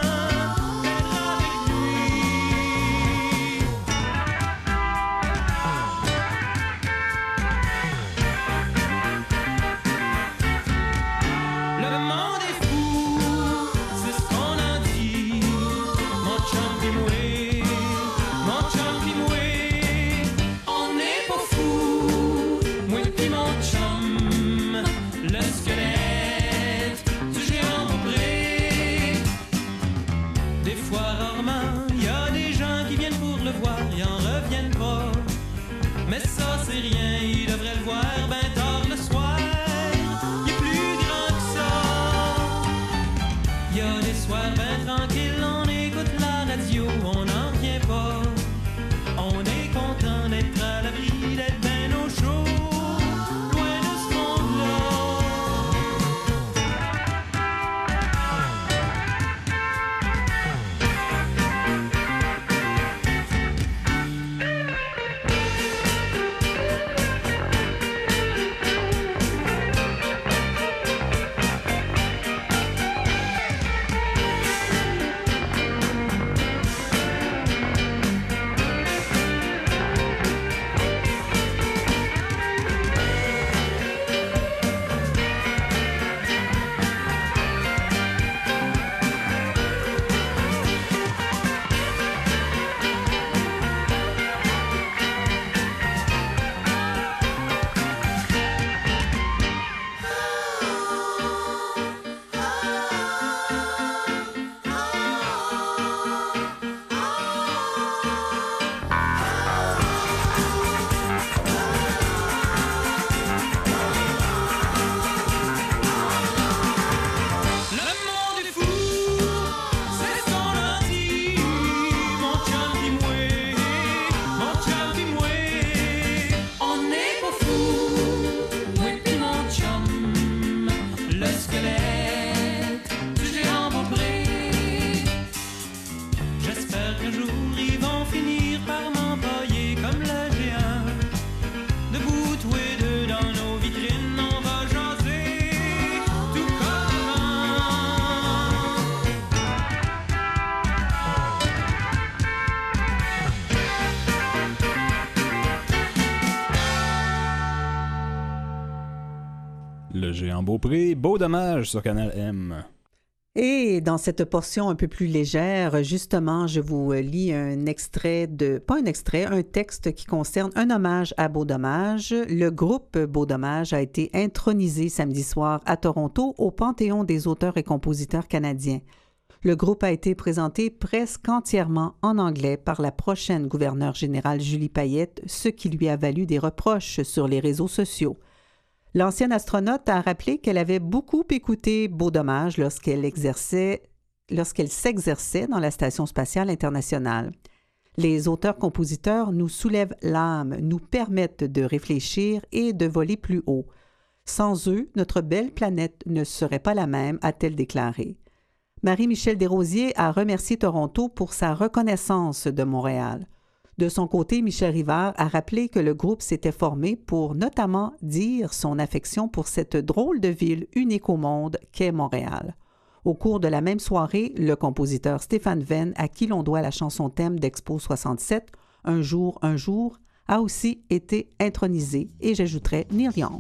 Le géant Beaupré, beau dommage sur Canal M. Et dans cette portion un peu plus légère, justement, je vous lis un extrait de, pas un extrait, un texte qui concerne un hommage à Beau Dommage. Le groupe Beau Dommage a été intronisé samedi soir à Toronto au Panthéon des auteurs et compositeurs canadiens. Le groupe a été présenté presque entièrement en anglais par la prochaine gouverneure générale Julie Payette, ce qui lui a valu des reproches sur les réseaux sociaux. L'ancienne astronaute a rappelé qu'elle avait beaucoup écouté Beau Dommage lorsqu'elle exerçait, lorsqu'elle s'exerçait dans la Station spatiale internationale. Les auteurs-compositeurs nous soulèvent l'âme, nous permettent de réfléchir et de voler plus haut. Sans eux, notre belle planète ne serait pas la même, a-t-elle déclaré. Marie-Michel Desrosiers a remercié Toronto pour sa reconnaissance de Montréal. De son côté, Michel Rivard a rappelé que le groupe s'était formé pour notamment dire son affection pour cette drôle de ville unique au monde qu'est Montréal. Au cours de la même soirée, le compositeur Stéphane Venn, à qui l'on doit la chanson thème d'Expo soixante-sept, « Un jour, un jour », a aussi été intronisé, et j'ajouterai Neil Young.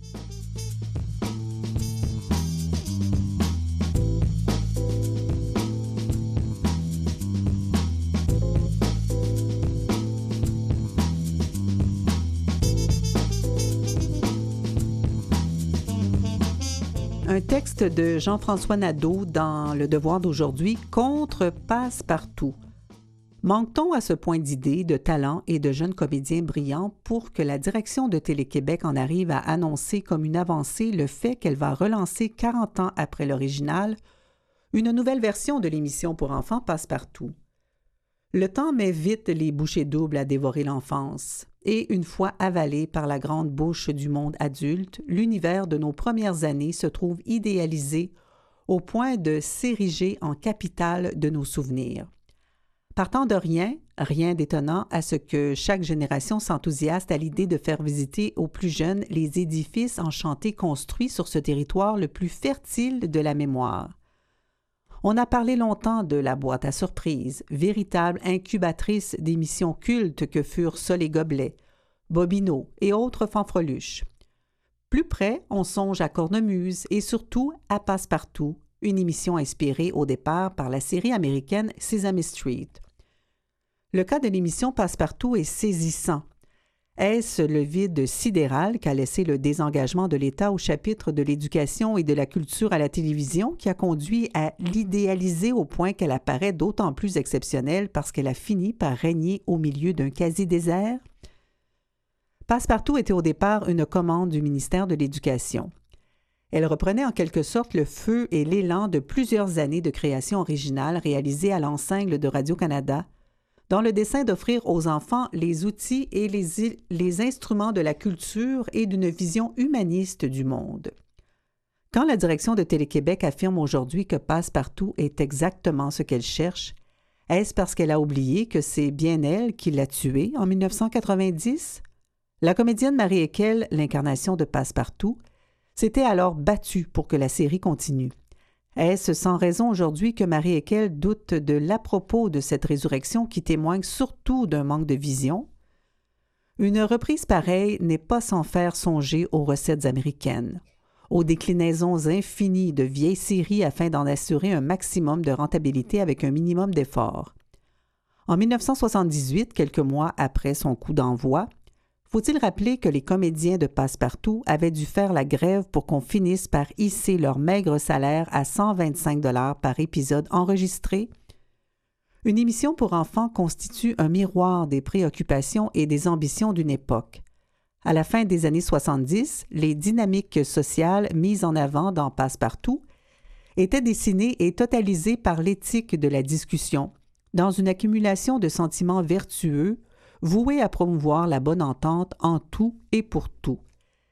Un texte de Jean-François Nadeau dans Le Devoir d'aujourd'hui contre Passe-Partout. Manque-t-on à ce point d'idées, de talents et de jeunes comédiens brillants pour que la direction de Télé-Québec en arrive à annoncer comme une avancée le fait qu'elle va relancer quarante ans après l'original une nouvelle version de l'émission pour enfants Passe-Partout? Le temps met vite les bouchées doubles à dévorer l'enfance, et une fois avalé par la grande bouche du monde adulte, l'univers de nos premières années se trouve idéalisé au point de s'ériger en capitale de nos souvenirs. Partant de rien, rien d'étonnant à ce que chaque génération s'enthousiaste à l'idée de faire visiter aux plus jeunes les édifices enchantés construits sur ce territoire le plus fertile de la mémoire. On a parlé longtemps de la boîte à surprises, véritable incubatrice d'émissions cultes que furent Sol et Gobelet, Bobino et autres fanfreluches. Plus près, on songe à Cornemuse et surtout à Passe-Partout, une émission inspirée au départ par la série américaine Sesame Street. Le cas de l'émission Passe-Partout est saisissant. Est-ce le vide sidéral qu'a laissé le désengagement de l'État au chapitre de l'éducation et de la culture à la télévision qui a conduit à l'idéaliser au point qu'elle apparaît d'autant plus exceptionnelle parce qu'elle a fini par régner au milieu d'un quasi-désert? Passe-Partout était au départ une commande du ministère de l'Éducation. Elle reprenait en quelque sorte le feu et l'élan de plusieurs années de création originale réalisées à l'enceinte de Radio-Canada, dans le dessein d'offrir aux enfants les outils et les, les instruments de la culture et d'une vision humaniste du monde. Quand la direction de Télé-Québec affirme aujourd'hui que Passe-Partout est exactement ce qu'elle cherche, est-ce parce qu'elle a oublié que c'est bien elle qui l'a tué en dix-neuf cent quatre-vingt-dix? La comédienne Marie Ekel, l'incarnation de Passe-Partout, s'était alors battue pour que la série continue. Est-ce sans raison aujourd'hui que Marie Ekel doute de l'à-propos de cette résurrection qui témoigne surtout d'un manque de vision? Une reprise pareille n'est pas sans faire songer aux recettes américaines, aux déclinaisons infinies de vieilles séries afin d'en assurer un maximum de rentabilité avec un minimum d'effort. En dix-neuf cent soixante-dix-huit, quelques mois après son coup d'envoi, faut-il rappeler que les comédiens de Passe-Partout avaient dû faire la grève pour qu'on finisse par hisser leur maigre salaire à cent vingt-cinq dollars par épisode enregistré? Une émission pour enfants constitue un miroir des préoccupations et des ambitions d'une époque. À la fin des années soixante-dix, les dynamiques sociales mises en avant dans Passe-Partout étaient dessinées et totalisées par l'éthique de la discussion, dans une accumulation de sentiments vertueux voué à promouvoir la bonne entente en tout et pour tout.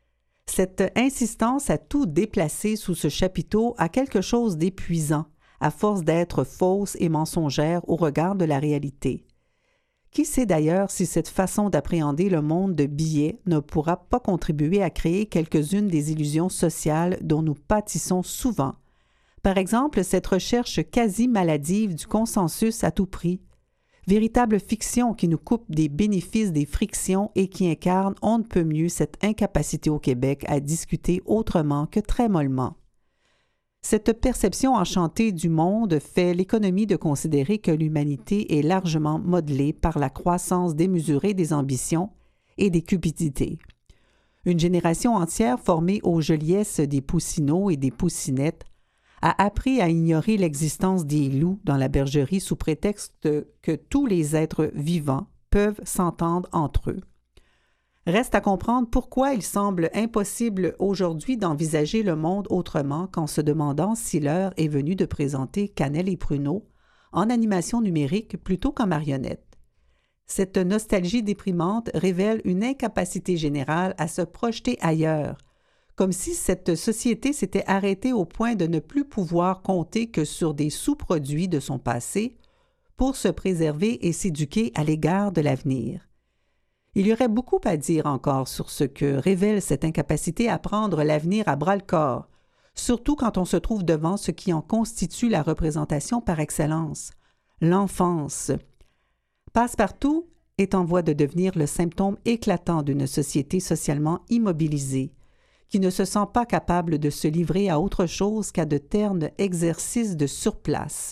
Cette insistance à tout déplacer sous ce chapiteau a quelque chose d'épuisant, à force d'être fausse et mensongère au regard de la réalité. Qui sait d'ailleurs si cette façon d'appréhender le monde de billets ne pourra pas contribuer à créer quelques-unes des illusions sociales dont nous pâtissons souvent. Par exemple, cette recherche quasi maladive du consensus à tout prix, véritable fiction qui nous coupe des bénéfices des frictions et qui incarne on ne peut mieux cette incapacité au Québec à discuter autrement que très mollement. Cette perception enchantée du monde fait l'économie de considérer que l'humanité est largement modelée par la croissance démesurée des ambitions et des cupidités. Une génération entière formée aux joliesses des poussinots et des poussinettes a appris à ignorer l'existence des loups dans la bergerie sous prétexte que tous les êtres vivants peuvent s'entendre entre eux. Reste à comprendre pourquoi il semble impossible aujourd'hui d'envisager le monde autrement qu'en se demandant si l'heure est venue de présenter Cannelle et Pruneau en animation numérique plutôt qu'en marionnette. Cette nostalgie déprimante révèle une incapacité générale à se projeter ailleurs, comme si cette société s'était arrêtée au point de ne plus pouvoir compter que sur des sous-produits de son passé pour se préserver et s'éduquer à l'égard de l'avenir. Il y aurait beaucoup à dire encore sur ce que révèle cette incapacité à prendre l'avenir à bras-le-corps, surtout quand on se trouve devant ce qui en constitue la représentation par excellence, l'enfance. Passe-Partout est en voie de devenir le symptôme éclatant d'une société socialement immobilisée, qui ne se sent pas capable de se livrer à autre chose qu'à de ternes exercices de surplace.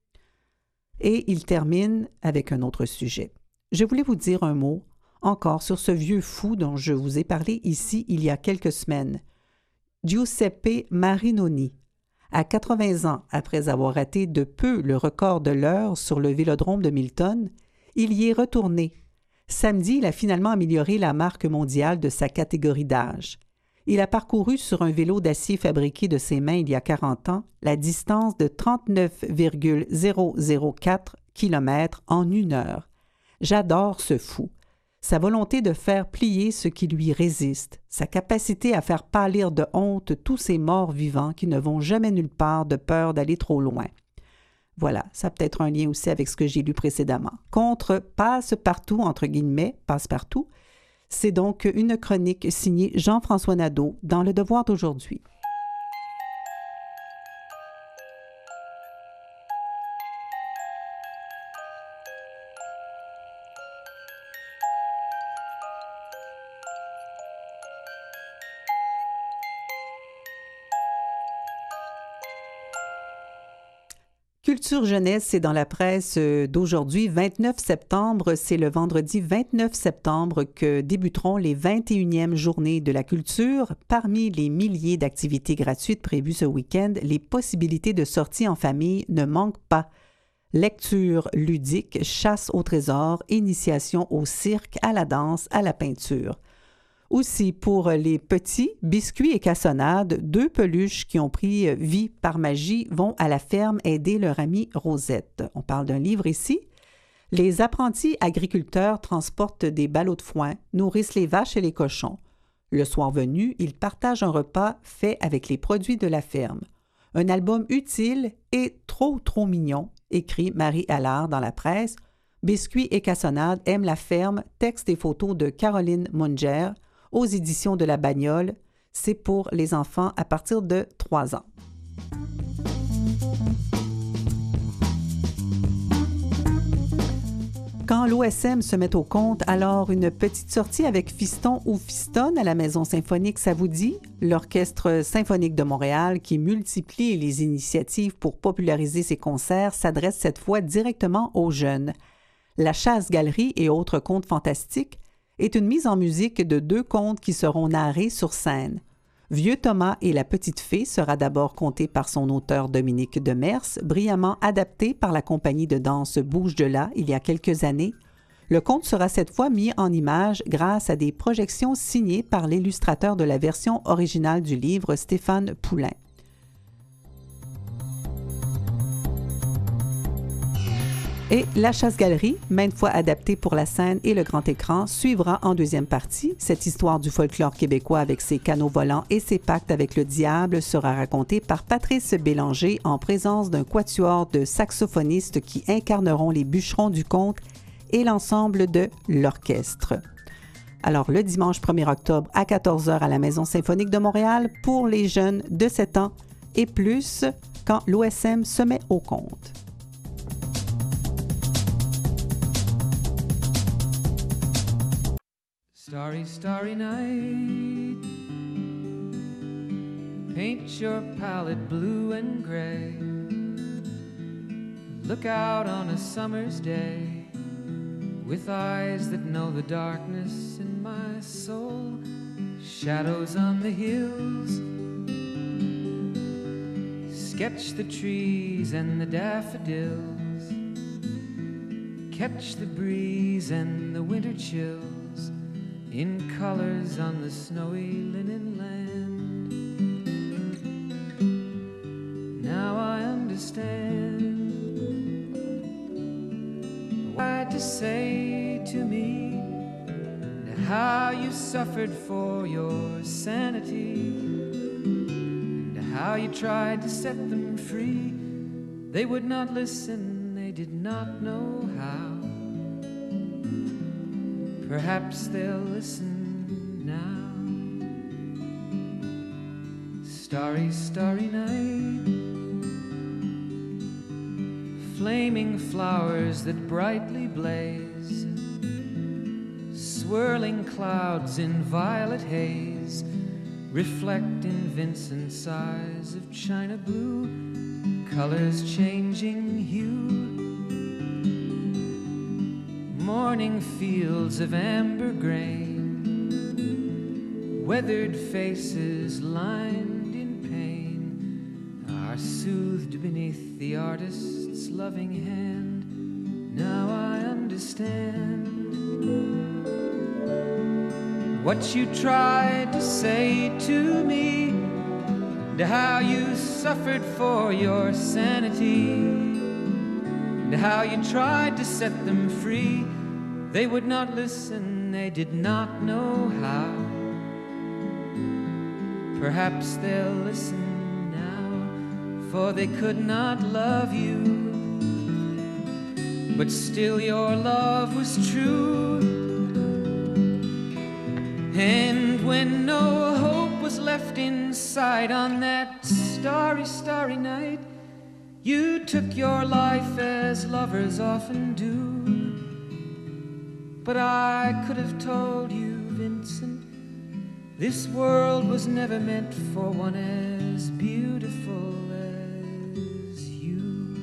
Et il termine avec un autre sujet. Je voulais vous dire un mot encore sur ce vieux fou dont je vous ai parlé ici il y a quelques semaines, Giuseppe Marinoni. À quatre-vingts ans, après avoir raté de peu le record de l'heure sur le vélodrome de Milton, il y est retourné. Samedi, il a finalement amélioré la marque mondiale de sa catégorie d'âge. Il a parcouru sur un vélo d'acier fabriqué de ses mains il y a quarante ans la distance de trente-neuf virgule zéro zéro quatre kilomètres en une heure. J'adore ce fou. Sa volonté de faire plier ce qui lui résiste, sa capacité à faire pâlir de honte tous ces morts vivants qui ne vont jamais nulle part de peur d'aller trop loin. Voilà, ça a peut-être un lien aussi avec ce que j'ai lu précédemment. Contre Passe-Partout, entre guillemets, Passe-Partout, c'est donc une chronique signée Jean-François Nadeau dans Le Devoir d'aujourd'hui. Culture jeunesse, c'est dans la presse d'aujourd'hui, vingt-neuf septembre. C'est le vendredi vingt-neuf septembre que débuteront les vingt et unième journées de la culture. Parmi les milliers d'activités gratuites prévues ce week-end, les possibilités de sortie en famille ne manquent pas. Lecture ludique, chasse au trésor, initiation au cirque, à la danse, à la peinture. Aussi, pour les petits, biscuits et cassonades, deux peluches qui ont pris vie par magie vont à la ferme aider leur amie Rosette. On parle d'un livre ici. Les apprentis agriculteurs transportent des ballots de foin, nourrissent les vaches et les cochons. Le soir venu, ils partagent un repas fait avec les produits de la ferme. Un album utile et trop, trop mignon, écrit Marie Allard dans la presse. Biscuits et cassonades aiment la ferme, texte et photos de Caroline Munger, aux éditions de La Bagnole. C'est pour les enfants à partir de trois ans. Quand l'O S M se met au compte, alors une petite sortie avec Fiston ou Fistonne à la Maison symphonique, ça vous dit? L'Orchestre symphonique de Montréal, qui multiplie les initiatives pour populariser ses concerts, s'adresse cette fois directement aux jeunes. La chasse-galerie et autres contes fantastiques est une mise en musique de deux contes qui seront narrés sur scène. Vieux Thomas et la petite fée sera d'abord conté par son auteur Dominique Demers, brillamment adapté par la compagnie de danse Bouge de là il y a quelques années. Le conte sera cette fois mis en image grâce à des projections signées par l'illustrateur de la version originale du livre, Stéphane Poulain. Et La Chasse-Galerie, maintes fois adaptée pour la scène et le grand écran, suivra en deuxième partie. Cette histoire du folklore québécois avec ses canaux volants et ses pactes avec le diable sera racontée par Patrice Bélanger en présence d'un quatuor de saxophonistes qui incarneront les bûcherons du conte et l'ensemble de l'orchestre. Alors, le dimanche premier octobre à quatorze heures à la Maison symphonique de Montréal pour les jeunes de sept ans et plus quand l'O S M se met au compte. Starry, starry night. Paint your palette blue and gray. Look out on a summer's day with eyes that know the darkness in my soul. Shadows on the hills. Sketch the trees and the daffodils. Catch the breeze and the winter chills in colors on the snowy linen land. Now I understand what to say to me, and how you suffered for your sanity, and how you tried to set them free. They would not listen, they did not know how. Perhaps they'll listen now. Starry, starry night. Flaming flowers that brightly blaze. Swirling clouds in violet haze reflect in Vincent's eyes of china blue. Colors changing hue. Morning fields of amber grain, weathered faces lined in pain, are soothed beneath the artist's loving hand. Now I understand what you tried to say to me, and how you suffered for your sanity, and how you tried to set them free. They would not listen, they did not know how. Perhaps they'll listen now, for they could not love you, but still your love was true. And when no hope was left inside on that starry, starry night, you took your life as lovers often do. But I could have told you, Vincent, this world was never meant for one as beautiful as you.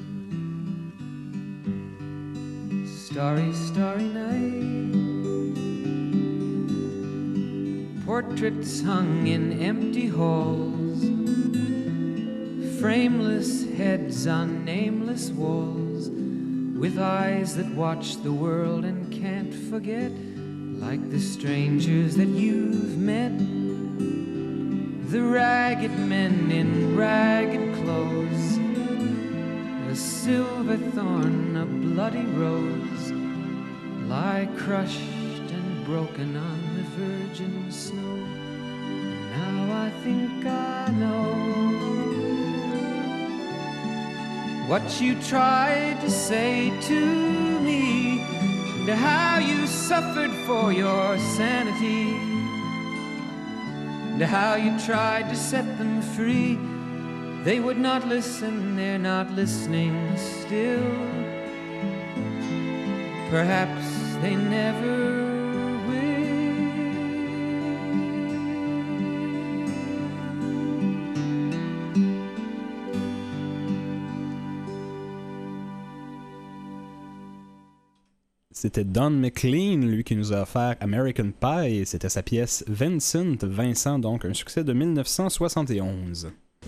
Starry, starry night, portraits hung in empty halls, frameless heads on nameless walls, with eyes that watch the world and can't forget, like the strangers that you've met, the ragged men in ragged clothes, a silver thorn, a bloody rose, lie crushed and broken on the virgin snow. And now I think I know what you tried to say to me, and how you suffered for your sanity, and how you tried to set them free. They would not listen, they're not listening still. Perhaps they never C'était Don McLean, lui, qui nous a offert American Pie. C'était sa pièce Vincent, Vincent, donc un succès de mille neuf cent soixante et onze.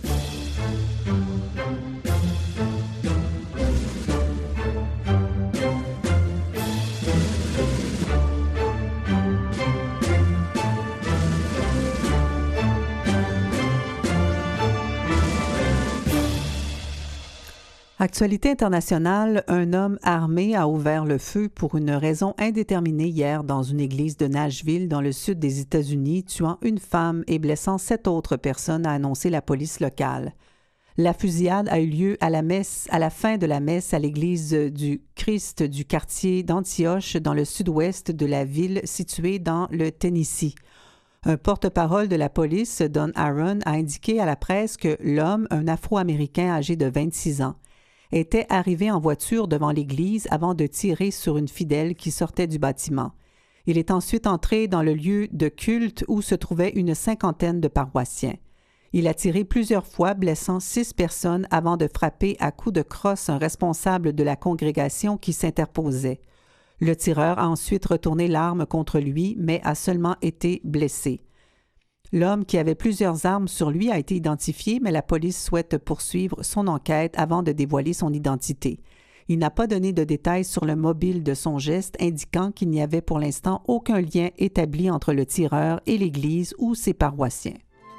Actualité internationale, un homme armé a ouvert le feu pour une raison indéterminée hier dans une église de Nashville, dans le sud des États-Unis, tuant une femme et blessant sept autres personnes, a annoncé la police locale. La fusillade a eu lieu à la messe, à la fin de la messe à l'église du Christ du quartier d'Antioche, dans le sud-ouest de la ville, située dans le Tennessee. Un porte-parole de la police, Don Aaron, a indiqué à la presse que l'homme, un Afro-Américain âgé de vingt-six ans, était arrivé en voiture devant l'église avant de tirer sur une fidèle qui sortait du bâtiment. Il est ensuite entré dans le lieu de culte où se trouvaient une cinquantaine de paroissiens. Il a tiré plusieurs fois, blessant six personnes avant de frapper à coups de crosse un responsable de la congrégation qui s'interposait. Le tireur a ensuite retourné l'arme contre lui, mais a seulement été blessé. L'homme qui avait plusieurs armes sur lui a été identifié, mais la police souhaite poursuivre son enquête avant de dévoiler son identité. Il n'a pas donné de détails sur le mobile de son geste, indiquant qu'il n'y avait pour l'instant aucun lien établi entre le tireur et l'Église ou ses paroissiens.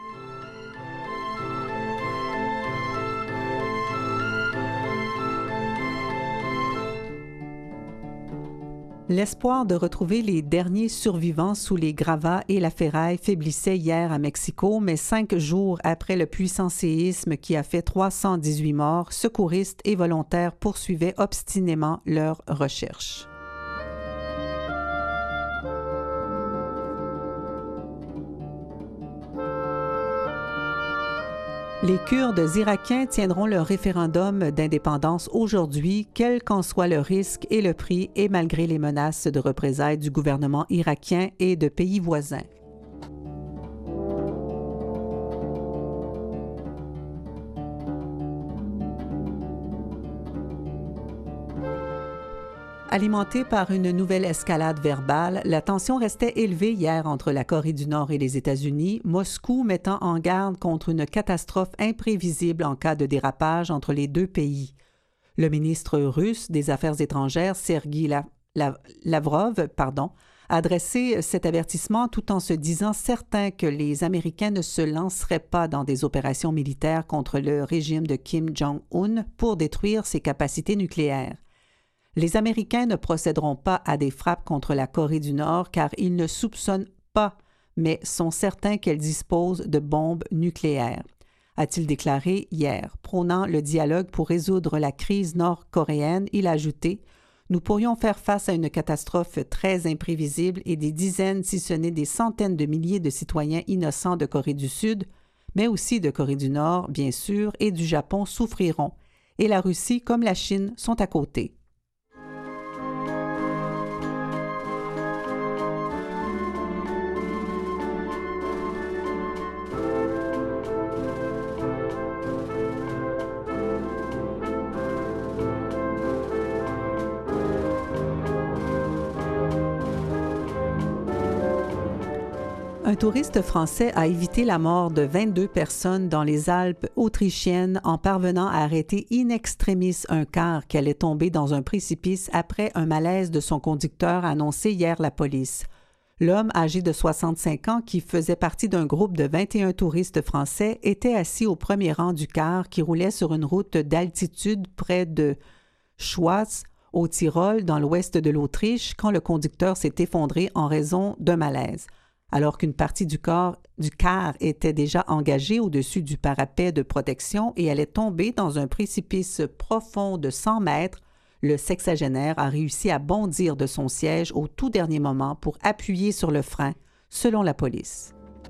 L'espoir de retrouver les derniers survivants sous les gravats et la ferraille faiblissait hier à Mexico, mais cinq jours après le puissant séisme qui a fait trois cent dix-huit morts, secouristes et volontaires poursuivaient obstinément leurs recherches. Les Kurdes irakiens tiendront leur référendum d'indépendance aujourd'hui, quel qu'en soit le risque et le prix, et malgré les menaces de représailles du gouvernement irakien et de pays voisins. Alimentée par une nouvelle escalade verbale, la tension restait élevée hier entre la Corée du Nord et les États-Unis, Moscou mettant en garde contre une catastrophe imprévisible en cas de dérapage entre les deux pays. Le ministre russe des Affaires étrangères, Sergueï La- La- Lavrov, pardon, adressé cet avertissement tout en se disant certain que les Américains ne se lanceraient pas dans des opérations militaires contre le régime de Kim Jong-un pour détruire ses capacités nucléaires. Les Américains ne procéderont pas à des frappes contre la Corée du Nord car ils ne soupçonnent pas, mais sont certains qu'elle dispose de bombes nucléaires, a-t-il déclaré hier. Prônant le dialogue pour résoudre la crise nord-coréenne, il a ajouté « Nous pourrions faire face à une catastrophe très imprévisible et des dizaines, si ce n'est des centaines de milliers de citoyens innocents de Corée du Sud, mais aussi de Corée du Nord, bien sûr, et du Japon souffriront. Et la Russie, comme la Chine, sont à côté. » Un touriste français a évité la mort de vingt-deux personnes dans les Alpes autrichiennes en parvenant à arrêter in extremis un car qui allait tomber dans un précipice après un malaise de son conducteur, a annoncé hier la police. L'homme âgé de soixante-cinq ans, qui faisait partie d'un groupe de vingt et un touristes français, était assis au premier rang du car qui roulait sur une route d'altitude près de Schwaz, au Tyrol, dans l'ouest de l'Autriche, quand le conducteur s'est effondré en raison d'un malaise. Alors qu'une partie du corps du car était déjà engagée au-dessus du parapet de protection et allait tomber dans un précipice profond de cent mètres, le sexagénaire a réussi à bondir de son siège au tout dernier moment pour appuyer sur le frein, selon la police.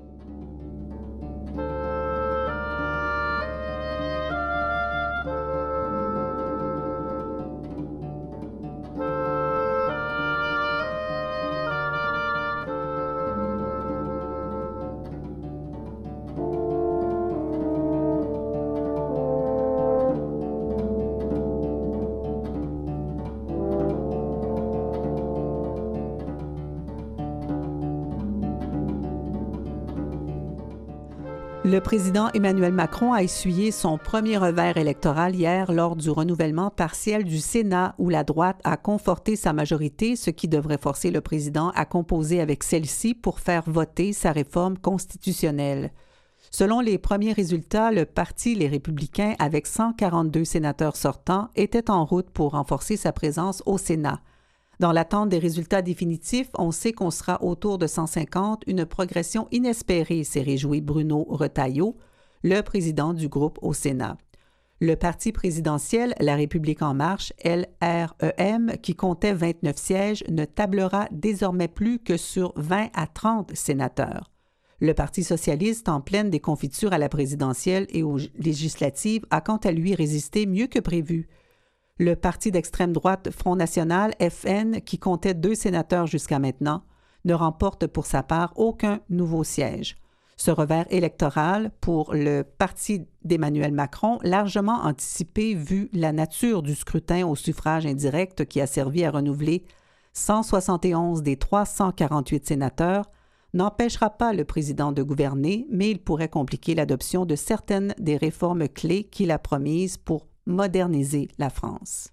Le président Emmanuel Macron a essuyé son premier revers électoral hier lors du renouvellement partiel du Sénat où la droite a conforté sa majorité, ce qui devrait forcer le président à composer avec celle-ci pour faire voter sa réforme constitutionnelle. Selon les premiers résultats, le parti Les Républicains, avec cent quarante-deux sénateurs sortants, était en route pour renforcer sa présence au Sénat. Dans l'attente des résultats définitifs, on sait qu'on sera autour de cent cinquante, une progression inespérée, s'est réjoui Bruno Retailleau, le président du groupe au Sénat. Le parti présidentiel, La République en marche, L R E M, qui comptait vingt-neuf sièges, ne tablera désormais plus que sur vingt à trente sénateurs. Le Parti socialiste, en pleine déconfiture à la présidentielle et aux législatives, a quant à lui résisté mieux que prévu. Le parti d'extrême droite Front national, F N, qui comptait deux sénateurs jusqu'à maintenant, ne remporte pour sa part aucun nouveau siège. Ce revers électoral pour le parti d'Emmanuel Macron, largement anticipé vu la nature du scrutin au suffrage indirect qui a servi à renouveler cent soixante et onze des trois cent quarante-huit sénateurs, n'empêchera pas le président de gouverner, mais il pourrait compliquer l'adoption de certaines des réformes clés qu'il a promises pour moderniser la France.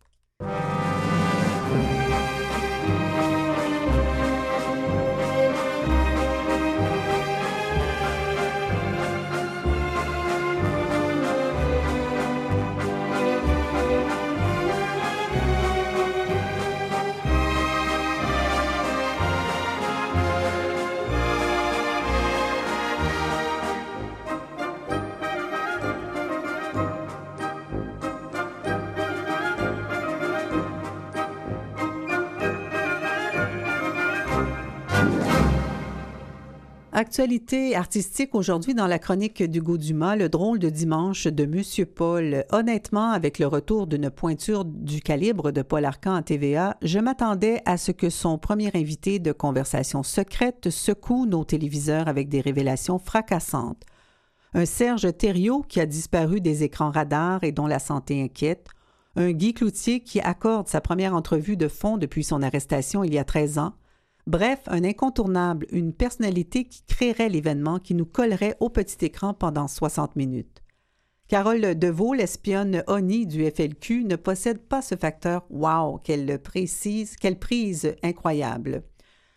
Actualité artistique aujourd'hui dans la chronique d'Hugo Dumas, le drôle de dimanche de Monsieur Paul. Honnêtement, avec le retour d'une pointure du calibre de Paul Arcand à T V A, je m'attendais à ce que son premier invité de Conversation secrète secoue nos téléviseurs avec des révélations fracassantes. Un Serge Thériault qui a disparu des écrans radars et dont la santé inquiète. Un Guy Cloutier qui accorde sa première entrevue de fond depuis son arrestation il y a treize ans. Bref, un incontournable, une personnalité qui créerait l'événement, qui nous collerait au petit écran pendant soixante minutes. Carole Deveau, l'espionne Oni du F L Q, ne possède pas ce facteur « wow » qu'elle précise, quelle prise incroyable.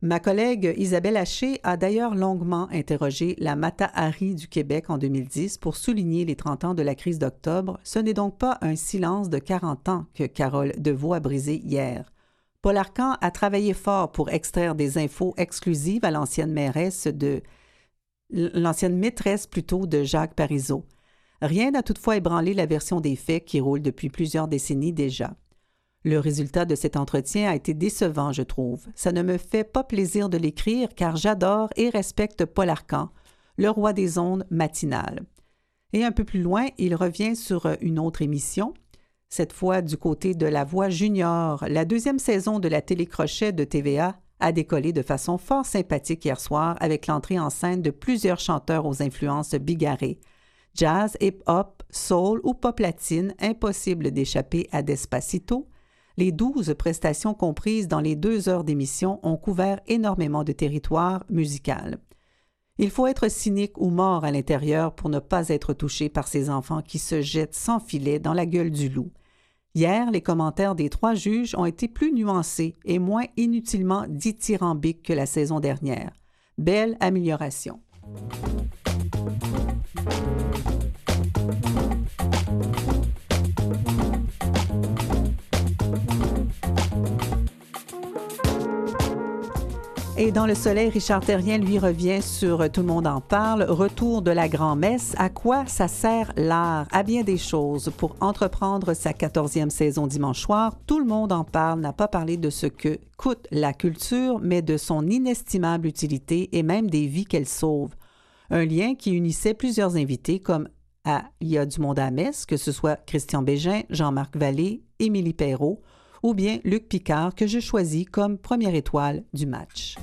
Ma collègue Isabelle Haché a d'ailleurs longuement interrogé la Mata Hari du Québec en deux mille dix pour souligner les trente ans de la crise d'octobre. Ce n'est donc pas un silence de quarante ans que Carole Devaux a brisé hier. Paul Arcan a travaillé fort pour extraire des infos exclusives à l'ancienne mairesse de... l'ancienne maîtresse plutôt de Jacques Parizeau. Rien n'a toutefois ébranlé la version des faits qui roule depuis plusieurs décennies déjà. Le résultat de cet entretien a été décevant, je trouve. Ça ne me fait pas plaisir de l'écrire car j'adore et respecte Paul Arcan, le roi des ondes matinales. Et un peu plus loin, il revient sur une autre émission, cette fois du côté de La Voix Junior. La deuxième saison de la télécrochet de T V A a décollé de façon fort sympathique hier soir avec l'entrée en scène de plusieurs chanteurs aux influences bigarrées. Jazz, hip-hop, soul ou pop latine, impossible d'échapper à Despacito. Les douze prestations comprises dans les deux heures d'émission ont couvert énormément de territoire musical. Il faut être cynique ou mort à l'intérieur pour ne pas être touché par ces enfants qui se jettent sans filet dans la gueule du loup. Hier, les commentaires des trois juges ont été plus nuancés et moins inutilement dithyrambiques que la saison dernière. Belle amélioration. Et dans Le Soleil, Richard Terrien, lui, revient sur « Tout le monde en parle », retour de la grand-messe. À quoi ça sert l'art? À bien des choses. Pour entreprendre sa quatorzième saison dimanche soir, Tout le monde en parle n'a pas parlé de ce que coûte la culture, mais de son inestimable utilité et même des vies qu'elle sauve. Un lien qui unissait plusieurs invités comme à Il y a du monde à la messe, que ce soit Christian Bégin, Jean-Marc Vallée, Émilie Perrault, ou bien Luc Picard, que je choisis comme première étoile du match.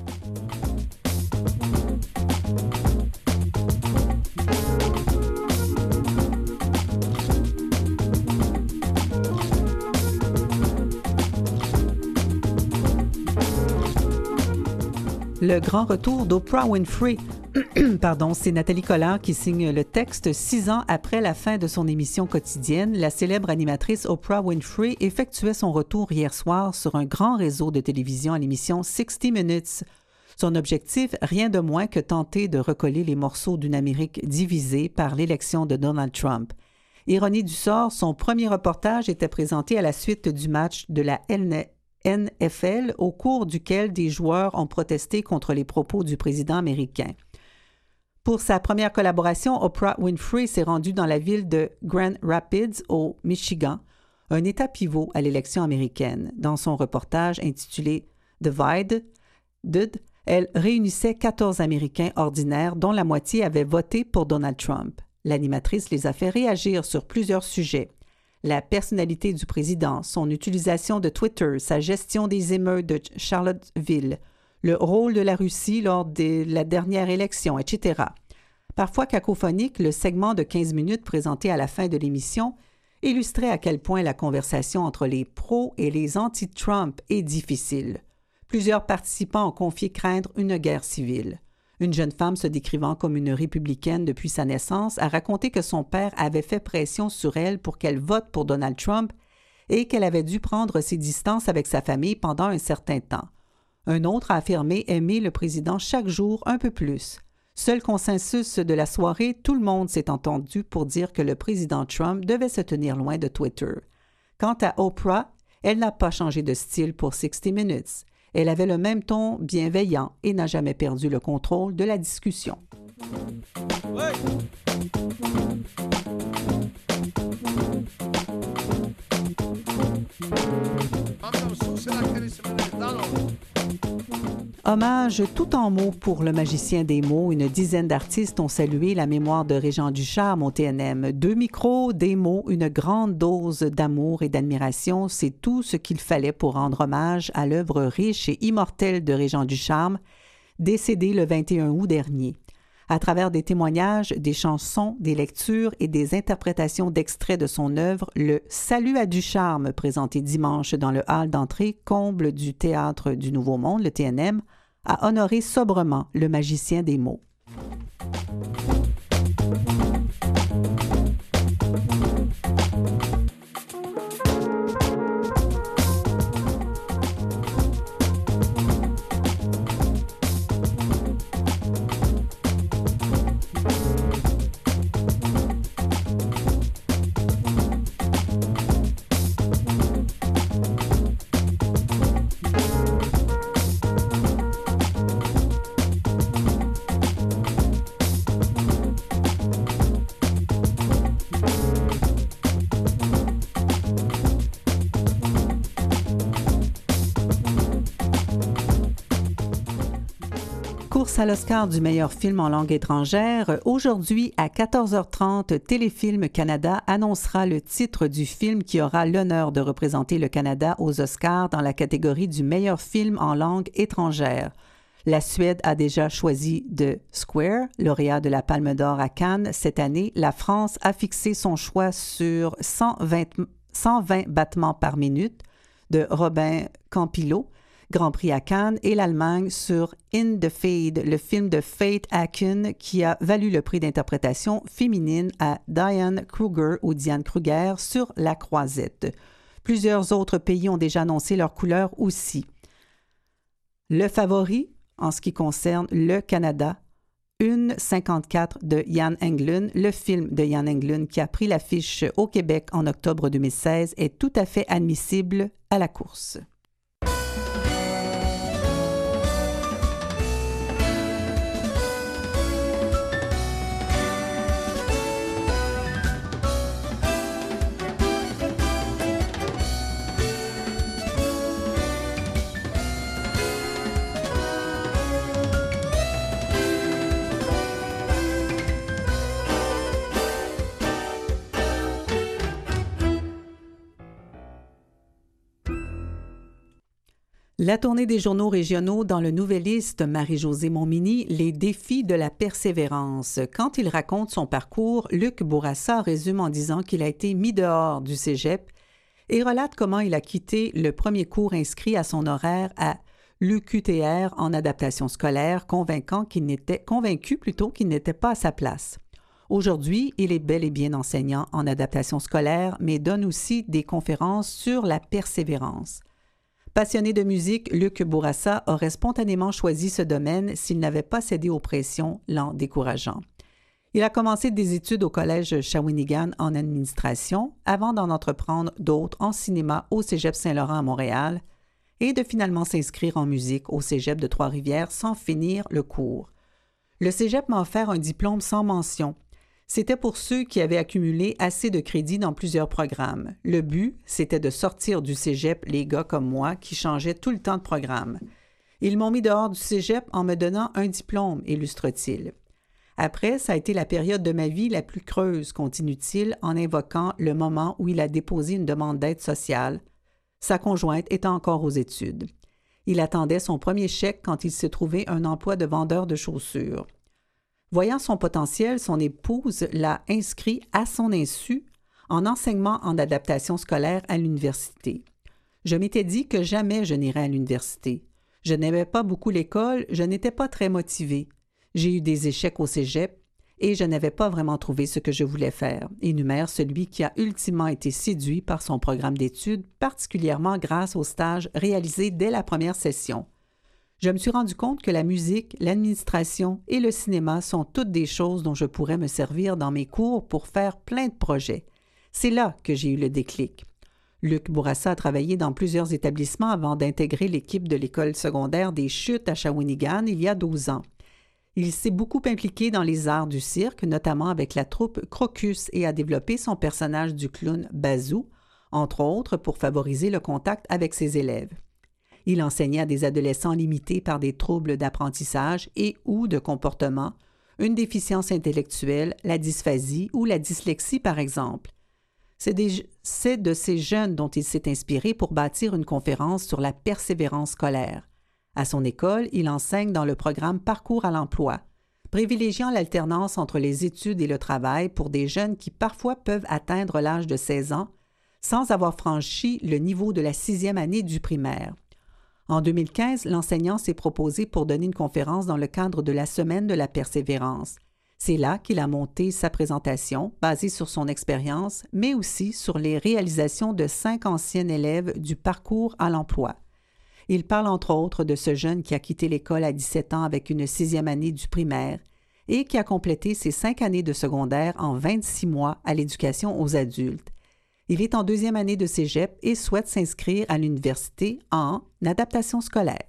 Le grand retour d'Oprah Winfrey. Pardon, c'est Nathalie Collard qui signe le texte. Six ans après la fin de son émission quotidienne, la célèbre animatrice Oprah Winfrey effectuait son retour hier soir sur un grand réseau de télévision à l'émission sixty minutes. Son objectif, rien de moins que tenter de recoller les morceaux d'une Amérique divisée par l'élection de Donald Trump. Ironie du sort, son premier reportage était présenté à la suite du match de la N F L, au cours duquel des joueurs ont protesté contre les propos du président américain. Pour sa première collaboration, Oprah Winfrey s'est rendue dans la ville de Grand Rapids, au Michigan, un État pivot à l'élection américaine. Dans son reportage intitulé « Divided », elle réunissait quatorze Américains ordinaires dont la moitié avaient voté pour Donald Trump. L'animatrice les a fait réagir sur plusieurs sujets. La personnalité du président, son utilisation de Twitter, sa gestion des émeutes de Charlottesville, le rôle de la Russie lors de la dernière élection, et cetera. Parfois cacophonique, le segment de quinze minutes présenté à la fin de l'émission illustrait à quel point la conversation entre les pros et les anti-Trump est difficile. Plusieurs participants ont confié craindre une guerre civile. Une jeune femme se décrivant comme une républicaine depuis sa naissance a raconté que son père avait fait pression sur elle pour qu'elle vote pour Donald Trump et qu'elle avait dû prendre ses distances avec sa famille pendant un certain temps. Un autre a affirmé aimer le président chaque jour un peu plus. Seul consensus de la soirée, tout le monde s'est entendu pour dire que le président Trump devait se tenir loin de Twitter. Quant à Oprah, elle n'a pas changé de style pour sixty minutes. Elle avait le même ton bienveillant et n'a jamais perdu le contrôle de la discussion. Ouais. Hommage tout en mots pour le magicien des mots. Une dizaine d'artistes ont salué la mémoire de Régent Ducharme au T N M. Deux micros, des mots, une grande dose d'amour et d'admiration, c'est tout ce qu'il fallait pour rendre hommage à l'œuvre riche et immortelle de Régent Ducharme, décédé le vingt et un août dernier. À travers des témoignages, des chansons, des lectures et des interprétations d'extraits de son œuvre, le « Salut à Ducharme » présenté dimanche dans le hall d'entrée, comble du Théâtre du Nouveau Monde, le T N M, a honoré sobrement le magicien des mots. course à l'Oscar du meilleur film en langue étrangère, aujourd'hui à quatorze heures trente, Téléfilm Canada annoncera le titre du film qui aura l'honneur de représenter le Canada aux Oscars dans la catégorie du meilleur film en langue étrangère. La Suède a déjà choisi The Square, lauréat de la Palme d'Or à Cannes cette année. La France a fixé son choix sur cent vingt, cent vingt battements par minute de Robin Campillo, Grand Prix à Cannes, et l'Allemagne sur In the Fade, le film de Faith Akin qui a valu le prix d'interprétation féminine à Diane Kruger ou Diane Kruger sur La Croisette. Plusieurs autres pays ont déjà annoncé leur couleur aussi. Le favori, en ce qui concerne le Canada, une cinquante-quatre de Jan Englund, le film de Jan Englund qui a pris l'affiche au Québec en octobre deux mille seize, est tout à fait admissible à la course. La tournée des journaux régionaux dans le Nouvelliste, Marie-Josée Montminy, les défis de la persévérance. Quand il raconte son parcours, Luc Bourassa résume en disant qu'il a été mis dehors du cégep et relate comment il a quitté le premier cours inscrit à son horaire à l'U Q T R en adaptation scolaire, convainquant qu'il n'était, convaincu plutôt qu'il n'était pas à sa place. Aujourd'hui, il est bel et bien enseignant en adaptation scolaire, mais donne aussi des conférences sur la persévérance. Passionné de musique, Luc Bourassa aurait spontanément choisi ce domaine s'il n'avait pas cédé aux pressions l'en décourageant. Il a commencé des études au Collège Shawinigan en administration avant d'en entreprendre d'autres en cinéma au Cégep Saint-Laurent à Montréal et de finalement s'inscrire en musique au Cégep de Trois-Rivières sans finir le cours. Le Cégep m'a offert un diplôme sans mention. C'était pour ceux qui avaient accumulé assez de crédits dans plusieurs programmes. Le but, c'était de sortir du cégep les gars comme moi qui changeaient tout le temps de programme. Ils m'ont mis dehors du cégep en me donnant un diplôme, illustre-t-il. Après, ça a été la période de ma vie la plus creuse, continue-t-il, en invoquant le moment où il a déposé une demande d'aide sociale, sa conjointe étant encore aux études. Il attendait son premier chèque quand il s'est trouvé un emploi de vendeur de chaussures. Voyant son potentiel, son épouse l'a inscrit à son insu en enseignement en adaptation scolaire à l'université. Je m'étais dit que jamais je n'irais à l'université. Je n'aimais pas beaucoup l'école, je n'étais pas très motivée. J'ai eu des échecs au cégep et je n'avais pas vraiment trouvé ce que je voulais faire, énumère celui qui a ultimement été séduit par son programme d'études, particulièrement grâce au stage réalisé dès la première session. Je me suis rendu compte que la musique, l'administration et le cinéma sont toutes des choses dont je pourrais me servir dans mes cours pour faire plein de projets. C'est là que j'ai eu le déclic. Luc Bourassa a travaillé dans plusieurs établissements avant d'intégrer l'équipe de l'école secondaire des Chutes à Shawinigan il y a douze ans. Il s'est beaucoup impliqué dans les arts du cirque, notamment avec la troupe Crocus, et a développé son personnage du clown Bazou, entre autres pour favoriser le contact avec ses élèves. Il enseignait à des adolescents limités par des troubles d'apprentissage et ou de comportement, une déficience intellectuelle, la dysphasie ou la dyslexie par exemple. C'est, des, c'est de ces jeunes dont il s'est inspiré pour bâtir une conférence sur la persévérance scolaire. À son école, il enseigne dans le programme Parcours à l'emploi, privilégiant l'alternance entre les études et le travail pour des jeunes qui parfois peuvent atteindre l'âge de seize ans sans avoir franchi le niveau de la sixième année du primaire. En deux mille quinze, l'enseignant s'est proposé pour donner une conférence dans le cadre de la Semaine de la persévérance. C'est là qu'il a monté sa présentation, basée sur son expérience, mais aussi sur les réalisations de cinq anciens élèves du Parcours à l'emploi. Il parle entre autres de ce jeune qui a quitté l'école à dix-sept ans avec une sixième année du primaire et qui a complété ses cinq années de secondaire en vingt-six mois à l'éducation aux adultes. Il est en deuxième année de cégep et souhaite s'inscrire à l'université en adaptation scolaire.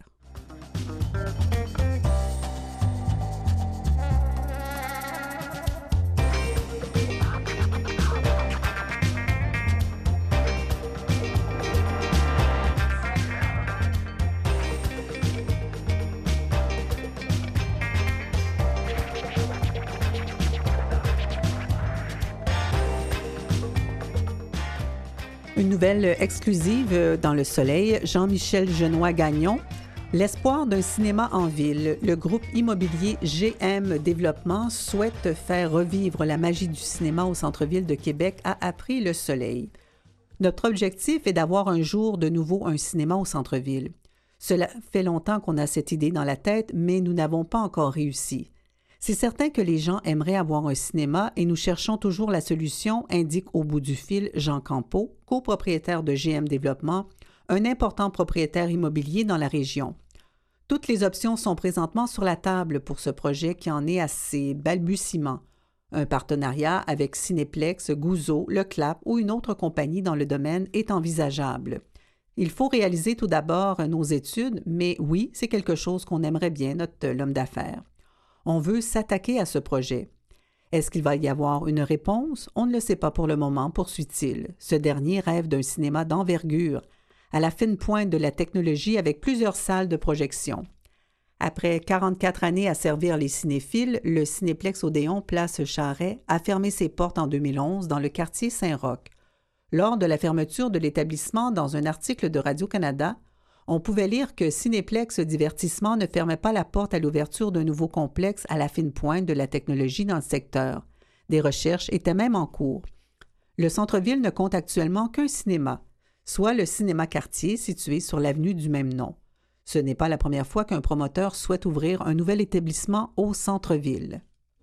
Une nouvelle exclusive dans Le Soleil, Jean-Michel Genois-Gagnon. L'espoir d'un cinéma en ville. Le groupe immobilier G M Développement souhaite faire revivre la magie du cinéma au centre-ville de Québec, a appris Le Soleil. Notre objectif est d'avoir un jour de nouveau un cinéma au centre-ville. Cela fait longtemps qu'on a cette idée dans la tête, mais nous n'avons pas encore réussi. C'est certain que les gens aimeraient avoir un cinéma et nous cherchons toujours la solution, indique au bout du fil Jean Campeau, copropriétaire de G M Développement, un important propriétaire immobilier dans la région. Toutes les options sont présentement sur la table pour ce projet qui en est à ses balbutiements. Un partenariat avec Cinéplex, Gouzeau, Le Clap ou une autre compagnie dans le domaine est envisageable. Il faut réaliser tout d'abord nos études, mais oui, c'est quelque chose qu'on aimerait bien, notre l'homme d'affaires. On veut s'attaquer à ce projet. Est-ce qu'il va y avoir une réponse? On ne le sait pas pour le moment, poursuit-il. Ce dernier rêve d'un cinéma d'envergure, à la fine pointe de la technologie avec plusieurs salles de projection. Après quarante-quatre années à servir les cinéphiles, le Cinéplex Odéon Place Charret a fermé ses portes en deux mille onze dans le quartier Saint-Roch. Lors de la fermeture de l'établissement, dans un article de Radio-Canada, on pouvait lire que Cinéplex Divertissement ne fermait pas la porte à l'ouverture d'un nouveau complexe à la fine pointe de la technologie dans le secteur. Des recherches étaient même en cours. Le centre-ville ne compte actuellement qu'un cinéma, soit le Cinéma Cartier situé sur l'avenue du même nom. Ce n'est pas la première fois qu'un promoteur souhaite ouvrir un nouvel établissement au centre-ville.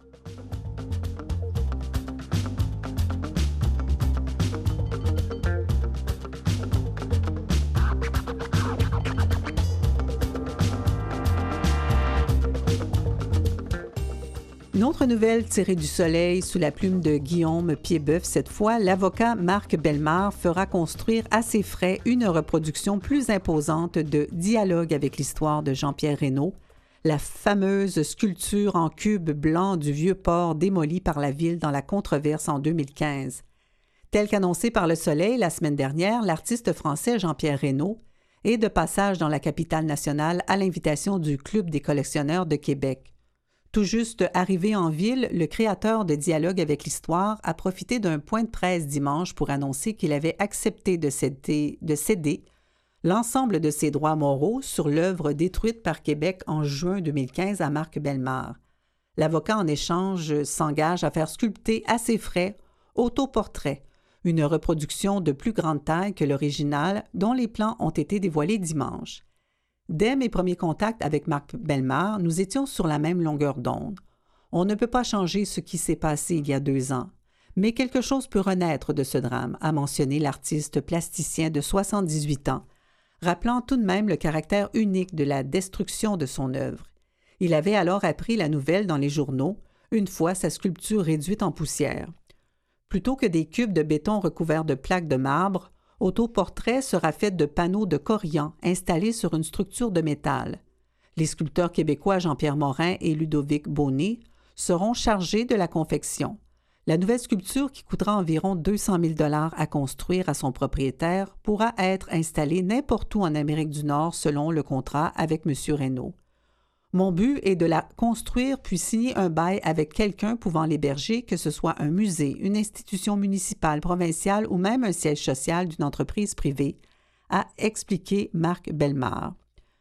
Une autre nouvelle tirée du Soleil sous la plume de Guillaume Piedboeuf. Cette fois, l'avocat Marc Bellemare fera construire à ses frais une reproduction plus imposante de Dialogue avec l'histoire de Jean-Pierre Reynaud, la fameuse sculpture en cube blanc du vieux port démoli par la ville dans la controverse en deux mille quinze. Tel qu'annoncé par Le Soleil la semaine dernière, l'artiste français Jean-Pierre Reynaud est de passage dans la capitale nationale à l'invitation du Club des collectionneurs de Québec. Tout juste arrivé en ville, le créateur de Dialogue avec l'histoire a profité d'un point de presse dimanche pour annoncer qu'il avait accepté de céder, de céder l'ensemble de ses droits moraux sur l'œuvre détruite par Québec en juin deux mille quinze à Marc Bellemare. L'avocat en échange s'engage à faire sculpter à ses frais autoportrait, une reproduction de plus grande taille que l'original dont les plans ont été dévoilés dimanche. Dès mes premiers contacts avec Marc Bellemare, nous étions sur la même longueur d'onde. On ne peut pas changer ce qui s'est passé il y a deux ans, mais quelque chose peut renaître de ce drame, a mentionné l'artiste plasticien de soixante-dix-huit ans, rappelant tout de même le caractère unique de la destruction de son œuvre. Il avait alors appris la nouvelle dans les journaux, une fois sa sculpture réduite en poussière. Plutôt que des cubes de béton recouverts de plaques de marbre, autoportrait sera fait de panneaux de corian installés sur une structure de métal. Les sculpteurs québécois Jean-Pierre Morin et Ludovic Bonnet seront chargés de la confection. La nouvelle sculpture, qui coûtera environ deux cent mille dollars à construire à son propriétaire, pourra être installée n'importe où en Amérique du Nord selon le contrat avec M. Reynaud. Mon but est de la construire puis signer un bail avec quelqu'un pouvant l'héberger, que ce soit un musée, une institution municipale, provinciale ou même un siège social d'une entreprise privée, a expliqué Marc Bellemare.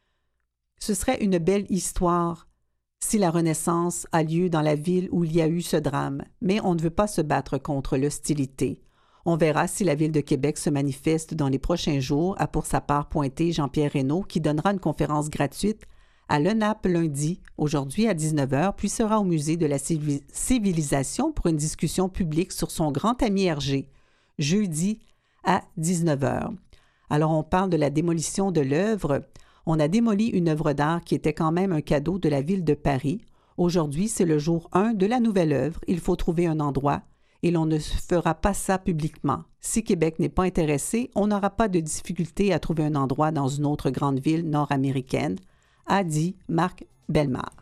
Ce serait une belle histoire si la Renaissance a lieu dans la ville où il y a eu ce drame, mais on ne veut pas se battre contre l'hostilité. On verra si la Ville de Québec se manifeste dans les prochains jours, a pour sa part pointé Jean-Pierre Reynaud, qui donnera une conférence gratuite à l'E N A P lundi, aujourd'hui à dix-neuf heures, puis sera au Musée de la Civilisation pour une discussion publique sur son grand ami Hergé, jeudi à dix-neuf heures. Alors, on parle de la démolition de l'œuvre. On a démoli une œuvre d'art qui était quand même un cadeau de la Ville de Paris. Aujourd'hui, c'est le jour un de la nouvelle œuvre. Il faut trouver un endroit et l'on ne fera pas ça publiquement. Si Québec n'est pas intéressé, on n'aura pas de difficulté à trouver un endroit dans une autre grande ville nord-américaine, a dit Marc Bellemare.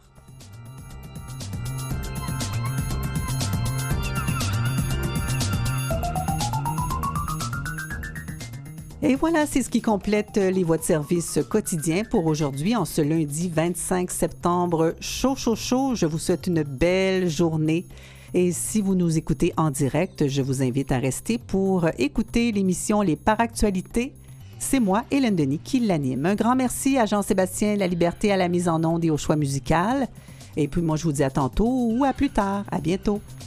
Et voilà, c'est ce qui complète les voies de service quotidiens pour aujourd'hui, en ce lundi vingt-cinq septembre. Chaud, chaud, chaud. Je vous souhaite une belle journée. Et si vous nous écoutez en direct, je vous invite à rester pour écouter l'émission Les Paractualités. C'est moi, Hélène Denis, qui l'anime. Un grand merci à Jean-Sébastien Laliberté à la mise en onde et au choix musical. Et puis moi, je vous dis à tantôt ou à plus tard. À bientôt.